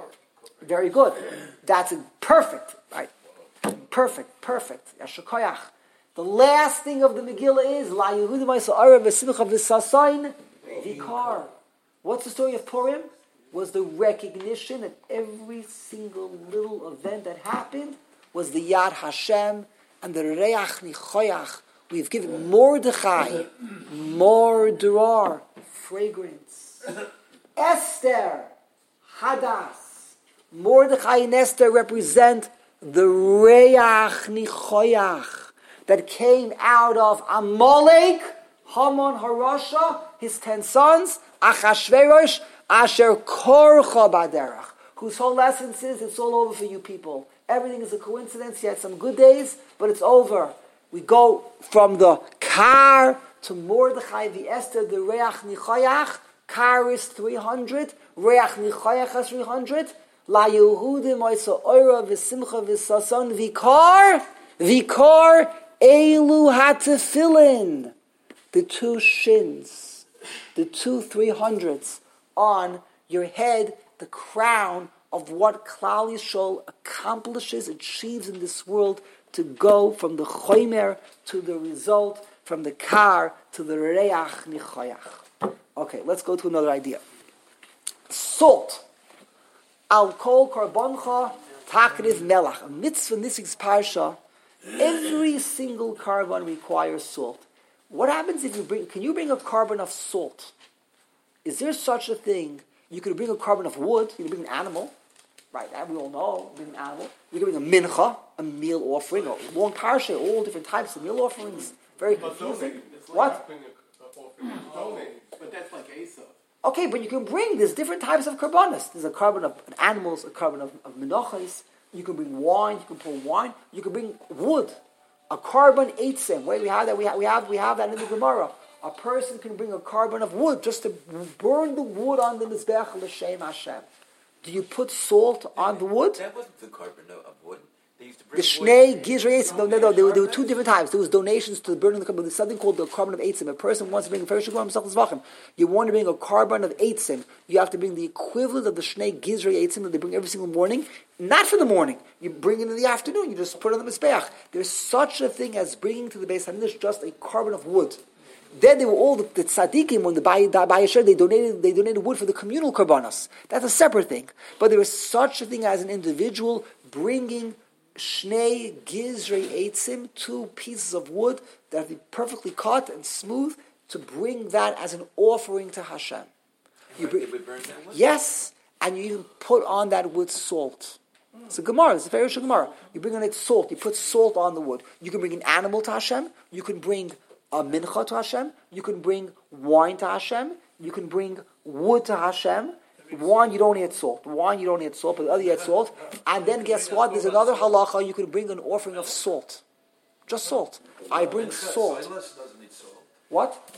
Very good. That's perfect. Right. Perfect. Yashakoyach. The last thing of the Megillah is La Yehudim Ha'Sa'ara V'Simcha V'Sasayin Vikar. What's the story of Purim? Was the recognition that every single little event that happened was the Yad Hashem and the Reach Nichoyach. We've given Mordechai, Mordurar, fragrance. Esther, Hadas. Mordechai and Esther represent the Reach Nichoyach that came out of Amalek, Haman Harasha, his 10 sons, Achashverosh, Asher Korcha Baderach, whose whole essence is, it's all over for you people. Everything is a coincidence. You had some good days, but it's over. We go from the Kar to Mordechai, the Esther, the Reach Nichoyach. Kar is 300, Reach Nichoyach is 300. La Yehudim Oisa Oira V'Simcha V'Sason Vikar Elu hatefillin, the two shins, the 2 300s on your head, the crown of what Klal Yisrael accomplishes, achieves in this world, to go from the chomer to the result, from the kar to the reach nichoyach. Okay, let's go to another idea. Salt. Al kol karboncha takriv melach. A mitzvah in this week's parsha, every single carbon requires salt. What happens if can you bring a carbon of salt? Is there such a thing? You could bring a carbon of wood, you could bring an animal, right, that we all know, bring an animal. You could bring a mincha, a meal offering, or long parsha, all different types of meal offerings. Very confusing. What? But that's like Asa. Okay, but you can there's different types of karbanos. There's a carbon of animals, a carbon of menachos. You can bring wine, you can pour wine. You can bring wood, a carbon eitzim. Wait, we have that. We have that in the Gemara. A person can bring a carbon of wood just to burn the wood on the mizbech l'shem Hashem. Do you put salt on the wood? That wasn't the carbon of wood. They used to bring The Shnei Gizrei Eitzim. No. There were two different types. There was donations to the burning of the carbon. There's something called the carbon of Eitzim. A person wants to bring a Feresh Shagor Masechtas Zvachim. You want to bring a carbon of Eitzim. You have to bring the equivalent of the Shnei Gizrei Eitzim that they bring every single morning. Not for the morning. You bring it in the afternoon. You just put it on the Mizbeach. There's such a thing as bringing to the Beis Hamikdash just a carbon of wood. Then they were all the tzaddikim when the Bayasher, they donated wood for the communal karbanos. That's a separate thing. But there is such a thing as an individual bringing Shnei Gizrei Eitzim, 2 pieces of wood that have been perfectly cut and smooth, to bring that as an offering to Hashem. They would burn that wood? Yes, and you even put on that wood salt. It's a Gemara, it's a very short Gemara. You bring on it salt, you put salt on the wood. You can bring an animal to Hashem, you can bring a mincha to Hashem, you can bring wine to Hashem, you can bring wood to Hashem. Wine, you don't need salt. Wine, you don't need salt, but the other you add salt. And then guess what? There's another halacha, you can bring an offering of salt. Just salt. I bring salt. Doesn't need salt. What?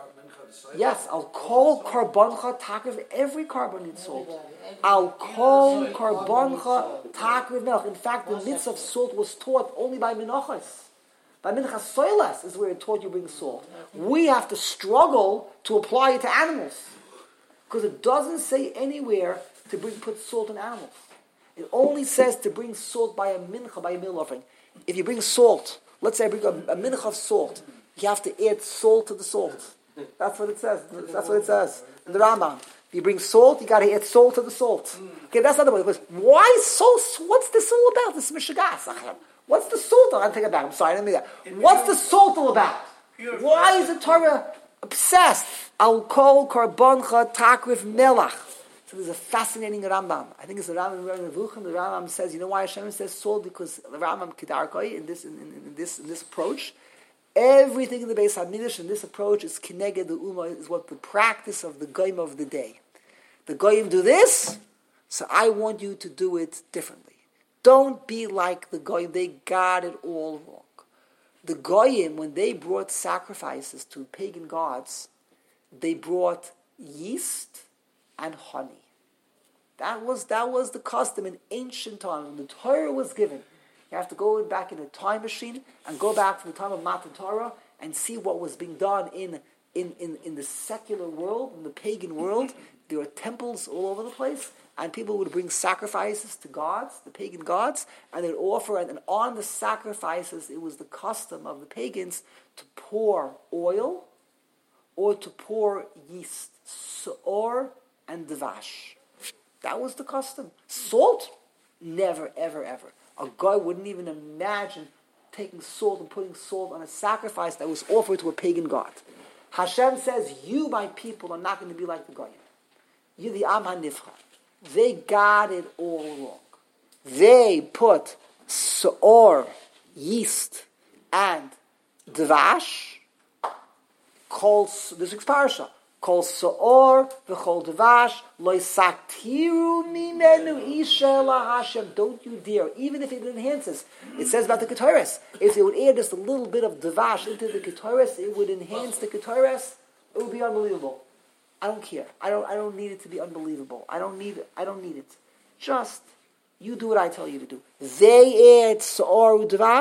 Yes, I'll call karboncha takriv. Every carbon needs salt. I'll call karboncha takriv melch. In fact, the mitzvah of salt was taught only by menachos. By minchas soilas is where it taught you bring salt. We have to struggle to apply it to animals. Because it doesn't say anywhere to put salt on animals. It only says to bring salt by a mincha, by a meal offering. If you bring salt, let's say I bring a mincha of salt, you have to add salt to the salt. That's what it says. That's what it says in the Rambam. If you bring salt, you got to add salt to the salt. Okay, that's not the way. Because why salt? What's this all about? This is mishagas. What's the salt? I'll take it back. I'm sorry, I didn't mean that. What's the salt all about? Why is the Torah obsessed? Al kol karboncha takrif melach. So there's a fascinating Rambam. I think it's the Rambam in Nevuchim. The Rambam says, you know why Hashem says salt? Because the Rambam Kedarkoi in this approach, everything in the Beis Hamikdash in this approach is kineged the Ummah, is what the practice of the Goyim of the day. The Goyim do this, so I want you to do it differently. Don't be like the Goyim. They got it all wrong. The Goyim, when they brought sacrifices to pagan gods, they brought yeast and honey. That was the custom in ancient times. When the Torah was given, you have to go back in a time machine and go back to the time of Matan Torah and see what was being done in the secular world, in the pagan world. There were temples all over the place, and people would bring sacrifices to gods, the pagan gods, and they'd offer, and on the sacrifices, it was the custom of the pagans to pour oil or to pour yeast, seor and devash. That was the custom. Salt? Never, ever, ever. A guy wouldn't even imagine taking salt and putting salt on a sacrifice that was offered to a pagan god. Hashem says, you, my people, are not going to be like the Goyim. You, the Am HaNivcha. They got it all wrong. They put seor, yeast, and devash, this is parasha, kol seor v'chol devash lo saktiru mimenu isha la Hashem. Don't you dare, even if it enhances. It says about the Ketores, if they would add just a little bit of devash into the Ketores, it would enhance the Ketores. It would be unbelievable. I don't care. I don't need it to be unbelievable. I don't need it. Just you do what I tell you to do. They add seor u'devash.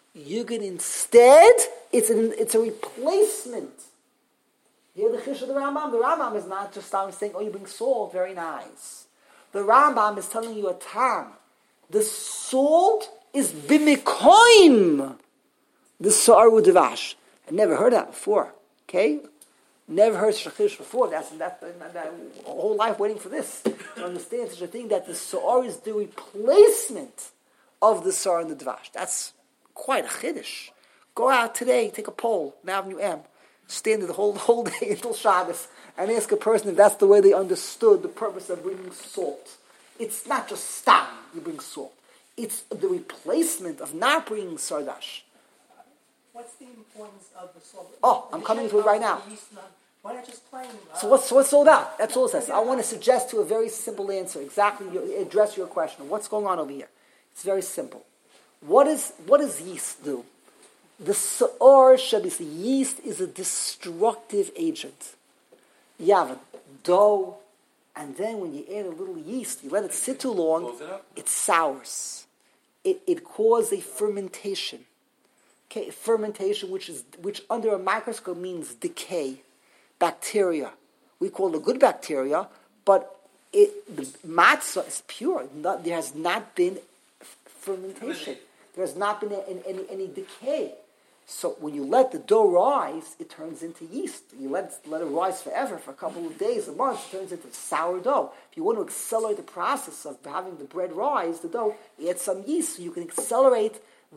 You can instead, it's a replacement. Here the Chish of the Rambam. The Rambam is not just saying, oh, you bring salt, very nice. The Rambam is telling you a tam. The salt is bimikoim. The Sa'ar Udavash. I never heard that before. Okay? Never heard Shachish before. That's whole life waiting for this. To understand such a thing that the Sa'ar is the replacement of the Sa'ar and the Dvash. That's quite a chiddush. Go out today, take a poll in Avenue M, stand there the whole day until Shabbos, and ask a person if that's the way they understood the purpose of bringing salt. It's not just stam, you bring salt. It's the replacement of not bringing sardash. What's the importance of the salt? Oh, I'm coming to it right now. Why not just plain? So what's all that? That's all it says. I want to suggest to a very simple answer, address your question. What's going on over here? It's very simple. What does yeast do? The Sa'ar Shabis, yeast is a destructive agent. You have a dough, and then when you add a little yeast, you let it sit too long, it sours. It causes a fermentation. Okay, fermentation, which under a microscope means decay, bacteria. We call it good bacteria, but the matzah is pure. There has not been fermentation. There has not been any decay. So when you let the dough rise, it turns into yeast. You let it rise forever, for a couple of days, a month, it turns into sourdough. If you want to accelerate the process of having the bread rise, the dough, add some yeast so you can accelerate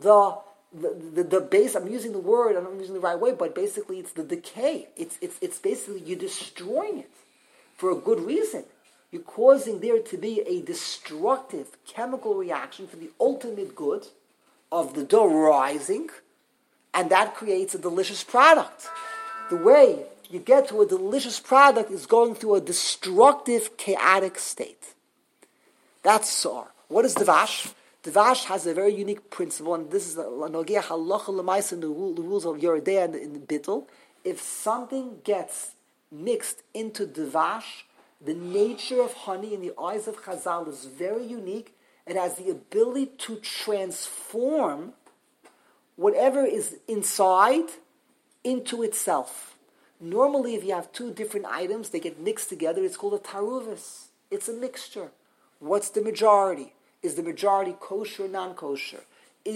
the base. I'm using the word, I'm not using the right way, but basically it's the decay. It's basically you're destroying it for a good reason. You're causing there to be a destructive chemical reaction for the ultimate good of the dough rising, and that creates a delicious product. The way you get to a delicious product is going through a destructive, chaotic state. That's Sa'ar. What is Devash? Devash has a very unique principle, and this is the Nogea Halacha L'Maisa in the rules of Yeridea and in the Bittul. If something gets mixed into Devash, the nature of honey in the eyes of Chazal is very unique. It has the ability to transform whatever is inside into itself. Normally, if you have two different items, they get mixed together. It's called a taruvis. It's a mixture. What's the majority? Is the majority kosher or non-kosher? Do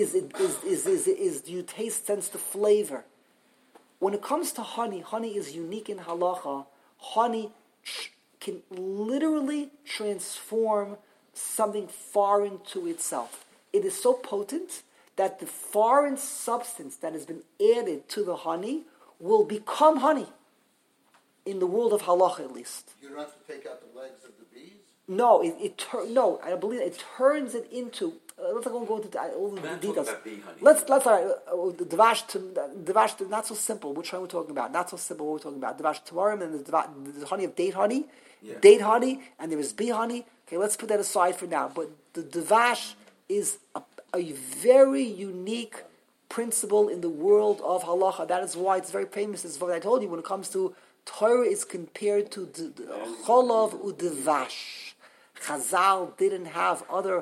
you sense the flavor? When it comes to honey, honey is unique in halacha. Honey can literally transform something foreign to itself. It is so potent that the foreign substance that has been added to the honey will become honey. In the world of halacha, at least. You don't have to take out the legs of the bees? No, I believe it turns it into. Let's not go into all the details. Let's all right. Devash, not so simple. Which one we're talking about? Not so simple. What we're talking about? Devash tamarim and the honey of date honey, date honey, and there is bee honey. Okay, let's put that aside for now. But the devash is a very unique principle in the world of halacha. That is why it's very famous. This is what I told you when it comes to Torah is compared to cholav u'devash. Chazal didn't have other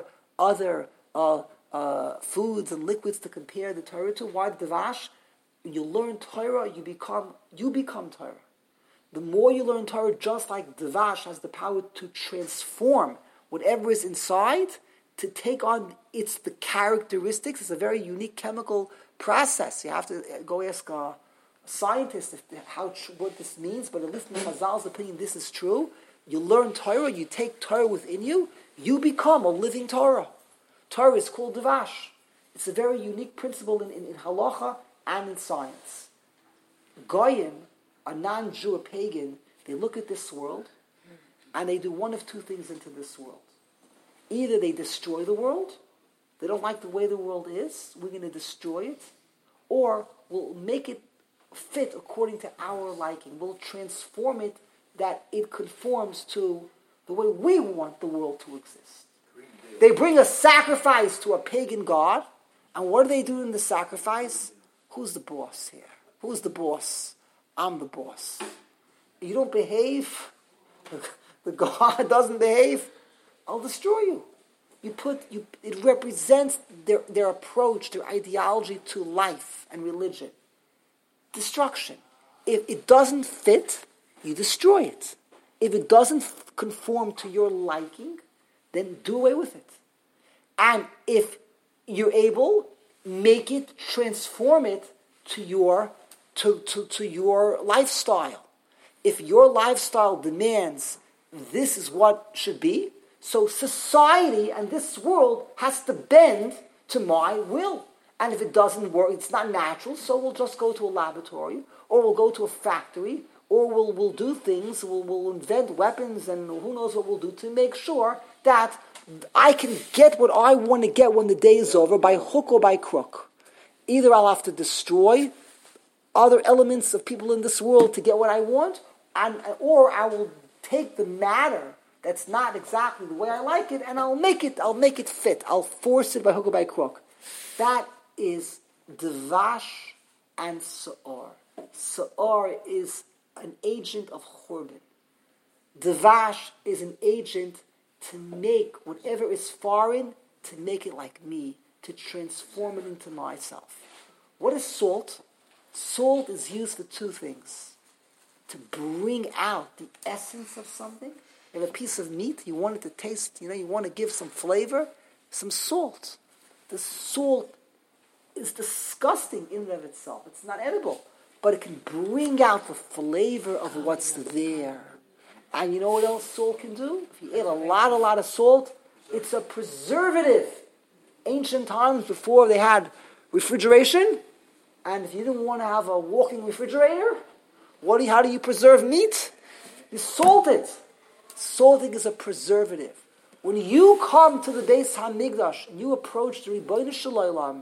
foods and liquids to compare the Torah to. Why devash? When you learn Torah, you become Torah. The more you learn Torah, just like devash has the power to transform whatever is inside to take on the characteristics. It's a very unique chemical process. You have to go ask a scientist what this means, but at least in Chazal's opinion, this is true. You learn Torah, you take Torah within you, you become a living Torah. Torah is called Devash. It's a very unique principle in halacha and in science. Goyim, a non-Jew, a pagan, they look at this world and they do one of two things into this world. Either they destroy the world, they don't like the way the world is, we're going to destroy it, or we'll make it fit according to our liking. We'll transform it that it conforms to the way we want the world to exist. They bring a sacrifice to a pagan god, and what do they do in the sacrifice? Who's the boss here? Who's the boss? I'm the boss. You don't behave, the god doesn't behave, I'll destroy you. It represents their approach, their ideology to life and religion. Destruction. If it doesn't fit, you destroy it. If it doesn't conform to your liking, then do away with it. And if you're able, make it, transform it to your lifestyle. If your lifestyle demands this is what should be, so society and this world has to bend to my will. And if it doesn't work, it's not natural, so we'll just go to a laboratory, or we'll go to a factory, or we'll do things, we'll invent weapons, and who knows what we'll do to make sure that I can get what I want to get when the day is over, by hook or by crook. Either I'll have to destroy other elements of people in this world to get what I want, or I will take the matter that's not exactly the way I like it, and I'll make it fit. I'll force it by hook or by crook. That is Devash and Sa'or. Sa'or is an agent of Churban. Devash is an agent to make whatever is foreign, to make it like me, to transform it into myself. What is salt? Salt is used for two things. To bring out the essence of something. You have a piece of meat, you want it to taste, you want to give some flavor, some salt. The salt is disgusting in and of itself. It's not edible. But it can bring out the flavor of what's there. And you know what else salt can do? If you ate a lot of salt, it's a preservative. Ancient times, before they had refrigeration, and if you didn't want to have a walking refrigerator, how do you preserve meat? You salt it. Salting is a preservative. When you come to the Beis HaMikdash and you approach the Ribono Shel Olam,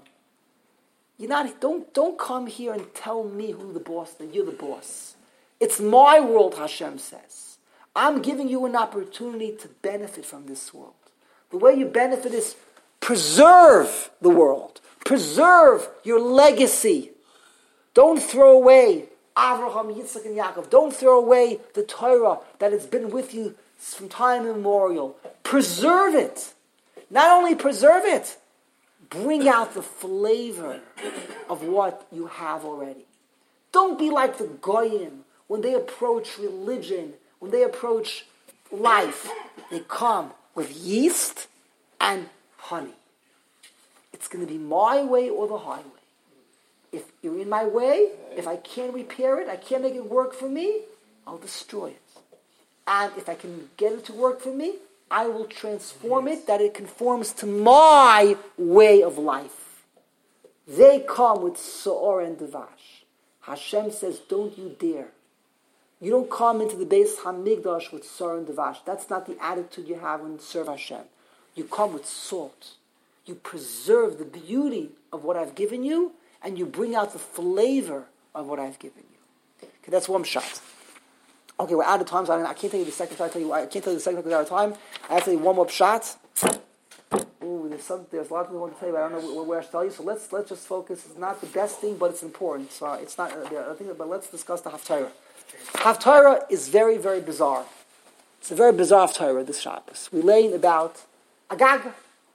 don't come here and tell me who the boss, that you're the boss. It's my world, Hashem says. I'm giving you an opportunity to benefit from this world. The way you benefit is preserve the world. Preserve your legacy. Don't throw away Avraham, Yitzchak, and Yaakov. Don't throw away the Torah that has been with you from time immemorial. Preserve it. Not only preserve it, bring out the flavor of what you have already. Don't be like the Goyim. When they approach religion, when they approach life, they come with yeast and honey. It's going to be my way or the highway. If you're in my way, if I can't repair it, I can't make it work for me, I'll destroy it. And if I can get it to work for me, I will transform it that it conforms to my way of life. They come with Sa'or and Devash. Hashem says, don't you dare. You don't come into the Beis HaMikdash with Sa'or and Devash. That's not the attitude you have when you serve Hashem. You come with salt. You preserve the beauty of what I've given you, and you bring out the flavor of what I've given you. Okay, that's one shot. Okay, we're out of time, so I can't tell you the second shot. I can't tell you the second because we're out of time. I have to tell you one more shot. Ooh, there's a lot of things I want to tell you, but I don't know where I should tell you. So let's just focus. It's not the best thing, but it's important. So it's not. But let's discuss the Haftarah. Haftarah is very, very bizarre. It's a very bizarre Haftarah, this Shabbos. We learn about Agag.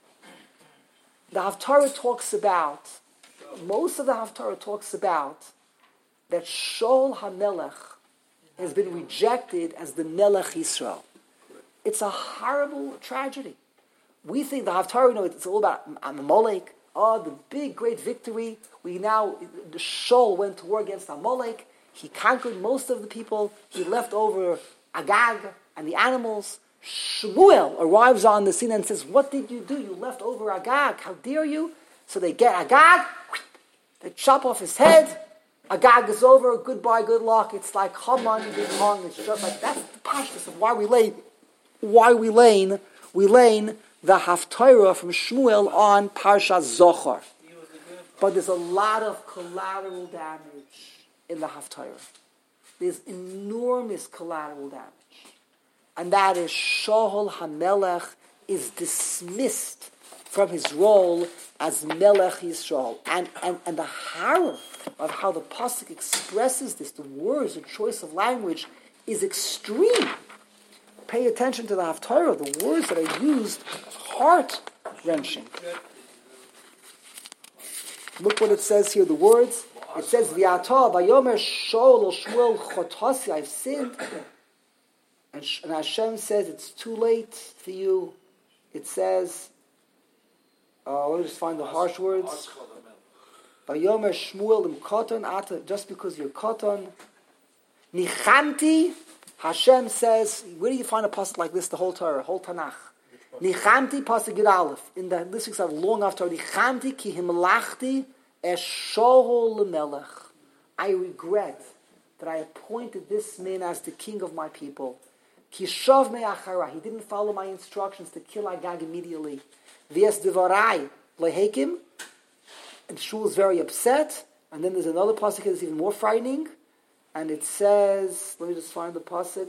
The Haftarah talks about. Most of the Haftarah talks about that Shaul HaMelech has been rejected as the Melech Yisrael. It's a horrible tragedy. We think the Haftarah, it's all about Amalek. The big, great victory. The Shaul went to war against Amalek. He conquered most of the people. He left over Agag and the animals. Shmuel arrives on the scene and says, what did you do? You left over Agag. How dare you? So they get Agag. They chop off his head. Agag is over. Goodbye, good luck. It's like Haman being hung. It's just like, that's the pashtus of why we lane the Haftarah from Shmuel on Parshat Zohar. But there's a lot of collateral damage in the Haftarah. There's enormous collateral damage. And that is Shaul HaMelech is dismissed from his role as Melech Yisrael. And the horror of how the Pasuk expresses this, the words, the choice of language, is extreme. pay attention to the Haftarah. The words that are used, heart-wrenching. Look what it says here, the words. It says, V'yata vayomer Shaul o Shmuel chotasi, I've sinned. And Hashem says, it's too late for you. It says, let me just find the harsh words. Vayomer Shmuel im koton, just because you're koton. Nichamti, Hashem says, where do you find a pasuk like this, the whole Torah, whole Tanakh? Nichamti pasuk Yud Aleph. In the lists of long after Nichamti ki himlachti eshohol lemelech. I regret that I appointed this man as the king of my people. Ki shav me'achara. He didn't follow my instructions to kill Agag immediately. V'es devarai lehekim. And Shmuel is very upset. And then there's another pasuk that's even more frightening. And it says, let me just find the pasuk.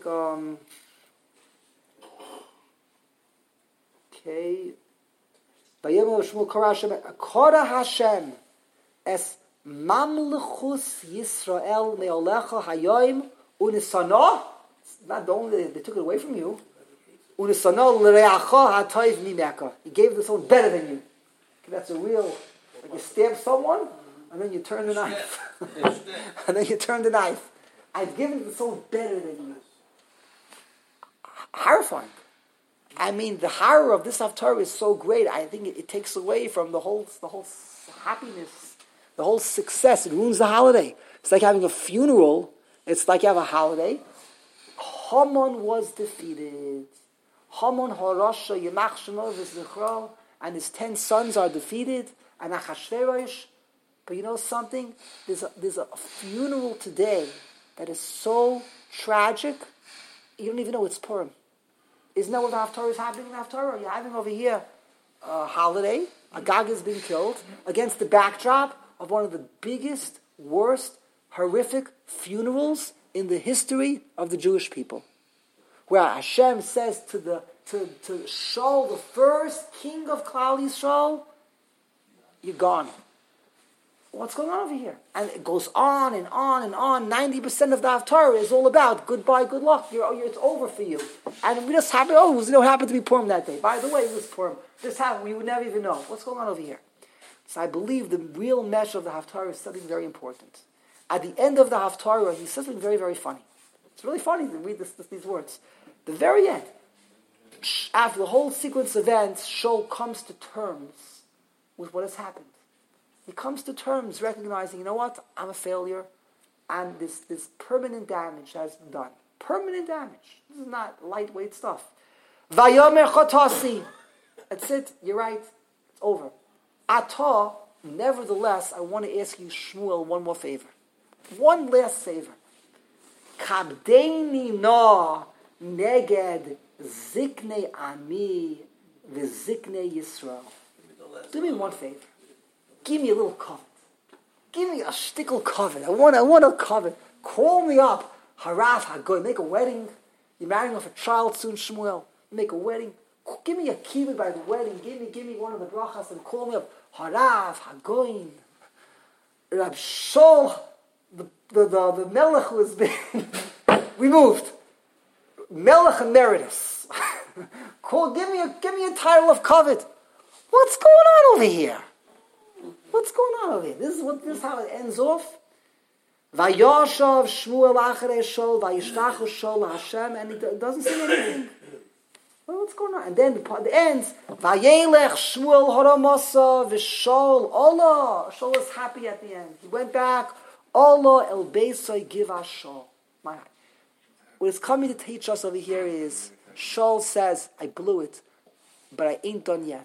Okay. Vayemo Shmuel kara Hashem, kara Hashem es mamlechus Yisrael me'olecha hayoim unisano. Not the only they took it away from you. Unisano l'reacha ha'toiv mimeka. He gave the someone better than you. That's a real. Like you stab someone, and then you turn the knife. And then you turn the knife. I've given it to someone better than you. Horrifying. I mean, the horror of this Haftarah is so great. I think it takes away from the whole happiness, the whole success. It ruins the holiday. It's like having a funeral. It's like you have a holiday. Haman was defeated. Haman harasha yemach shemo v'zichro, and his 10 sons are defeated. And Achashverosh. But you know something? There's a funeral today that is so tragic. You don't even know it's Purim. Isn't that what the Haftarah is happening in Haftarah? You're having over here a holiday. Agag has been killed against the backdrop of one of the biggest, worst, horrific funerals in the history of the Jewish people, where Hashem says to Shaul, the first king of Klal Yisrael, you're gone. What's going on over here? And it goes on and on and on. 90% of the Haftarah is all about goodbye, good luck. It's over for you. And we just happened. It happened to be Purim that day. By the way, it was Purim. This happened. We would never even know what's going on over here. So I believe the real measure of the Haftarah is something very important. At the end of the Haftarah, he says something very, very funny. It's really funny to read these words. The very end, after the whole sequence of events, Shaul comes to terms with what has happened. He comes to terms recognizing, you know what, I'm a failure, and this permanent damage has been done. Permanent damage. This is not lightweight stuff. Vayomer chotasi. That's it. You're right. It's over. Atah, nevertheless, I want to ask you, Shmuel, one more favor. One last favor. Kabdeini na neged ziknei ami v'ziknei Yisrael. Do me one favor. Give me a little covet. Give me a shtickle covet. I want a covet. Call me up. Harav hagoy. Make a wedding. You're marrying off a child soon, Shmuel. Make a wedding. Give me a kibbutz by the wedding. Give me one of the brachas and call me up. Harav hagoy. Rab Shaul, the melech who has been removed. Melech emeritus. Give me a title of covet. What's going on over here? What's going on over here? This is how it ends off. Vayoshav Shmuel acharei Shaul vayishtachu Shaul Hashem, and it doesn't say anything. Well, what's going on? And then the ends. Vayelech Shmuel haramasa v'Shaul Allah. Shaul is happy at the end. He went back. Allah el beisai give us Shaul. What is coming to teach us over here is Shaul says, I blew it, but I ain't done yet.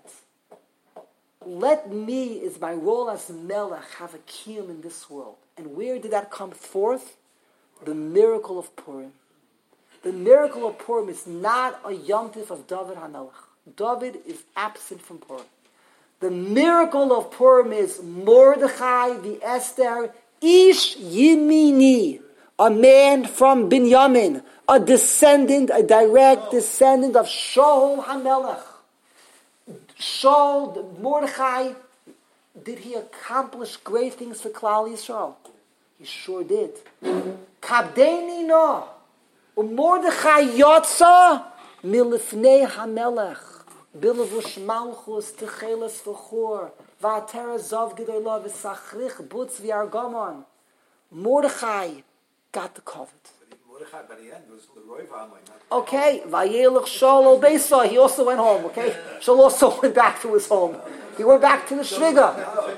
Let me, as my role as Melech, have a kiyum in this world. And where did that come forth? The miracle of Purim. The miracle of Purim is not a Yom Tif of David HaMelech. David is absent from Purim. The miracle of Purim is Mordechai the Esther, Ish Yimini, a man from Binyamin, a direct descendant of Shaul HaMelech. Shaul, Mordechai, did he accomplish great things for Klal Yisrael? He sure did. Kabdeini no. Mordechai yotza Milifnei hamelech, bilavush malchus techeles v'chor, v'atera zav gedolah v'sachrich butz v'argamon. Mordechai got the covet. Mordechai by the end was the Roy family. Okay, Vayelech Shaul Beisa, he also went home, okay? Shaul also went back to his home. He went back to the Shviga.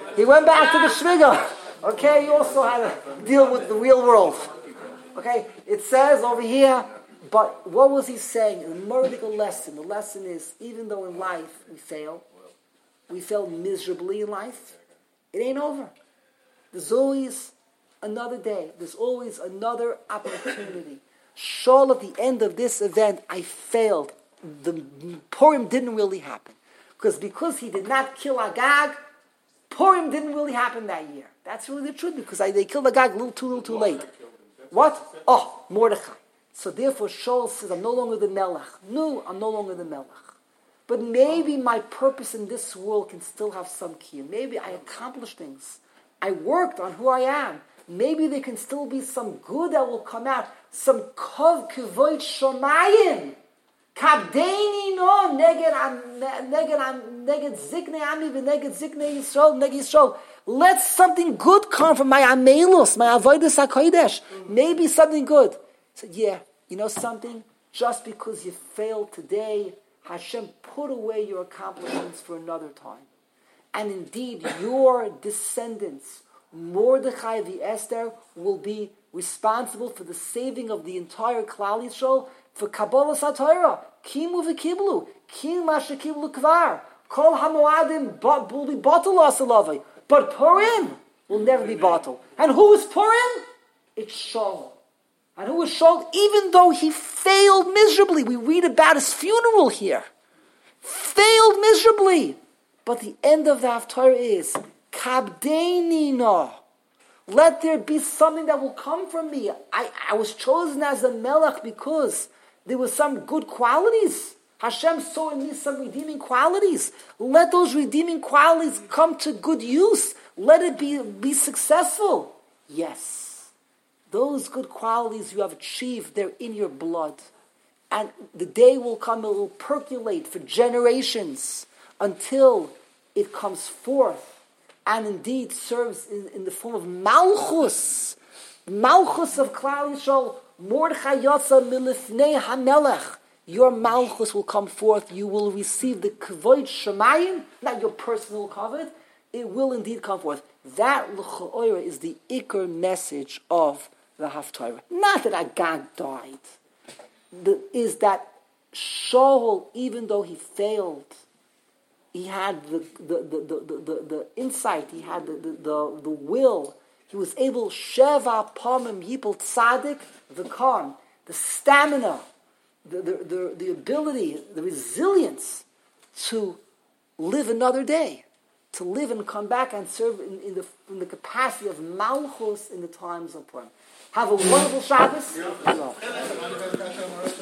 Okay, he also had to deal with the real world. Okay, it says over here, but what was he saying? The medical lesson. The lesson is, even though in life we fail miserably in life, it ain't over. There's always another day. There's always another opportunity. Shaul, at the end of this event, I failed. The Purim didn't really happen. Because he did not kill Agag, Purim didn't really happen that year. That's really the truth, because they killed Agag a little too late. What? Oh, Mordechai. So therefore Shaul says, I'm no longer the Melech. No, I'm no longer the Melech. But maybe my purpose in this world can still have some key. Maybe I accomplished things. I worked on who I am. Maybe there can still be some good that will come out. Some kov kvoit shomayim. Kabdeini no neged ziknei ami v'neged ziknei Yisrael. Let something good come from my amelus, my avodas hakodesh. Maybe something good. So yeah, you know something? Just because you failed today, Hashem put away your accomplishments for another time. And indeed, your descendants, Mordechai the Esther, will be responsible for the saving of the entire Klal Yisrael, for Kabbalah Satira, Kimu v'kiblu, Kim mashakiblu kvar, Kol hamoadim will be bottled asalavai, but Purim will never be bottled. And who is Purim? It's Shaul. And who is Shaul? Even though he failed miserably, we read about his funeral here. Failed miserably. But the end of the Haftarah is, Kabdeinina. Let there be something that will come from me. I was chosen as a melech because there were some good qualities. Hashem saw in me some redeeming qualities. Let those redeeming qualities come to good use. Let it be successful. Yes. Those good qualities you have achieved, they're in your blood. And the day will come, it will percolate for generations until it comes forth and indeed serves in the form of Malchus. Malchus of Klal Yisrael. Mordechai Yatsa Milifnei HaMelech. Your Malchus will come forth. You will receive the Kavod Shemayim, not your personal kavod. It will indeed come forth. That L'cha'oira is the Iker message of the Haftarah. Not that Agag died. Is that Shaul, even though he failed, he had the insight, he had the will. He was able, Sheva Pamim Yipol Tzadik V'Kam, the stamina, the ability, the resilience to live another day, to live and come back and serve in the capacity of Malchus in the times of Purim. Have a wonderful Shabbos.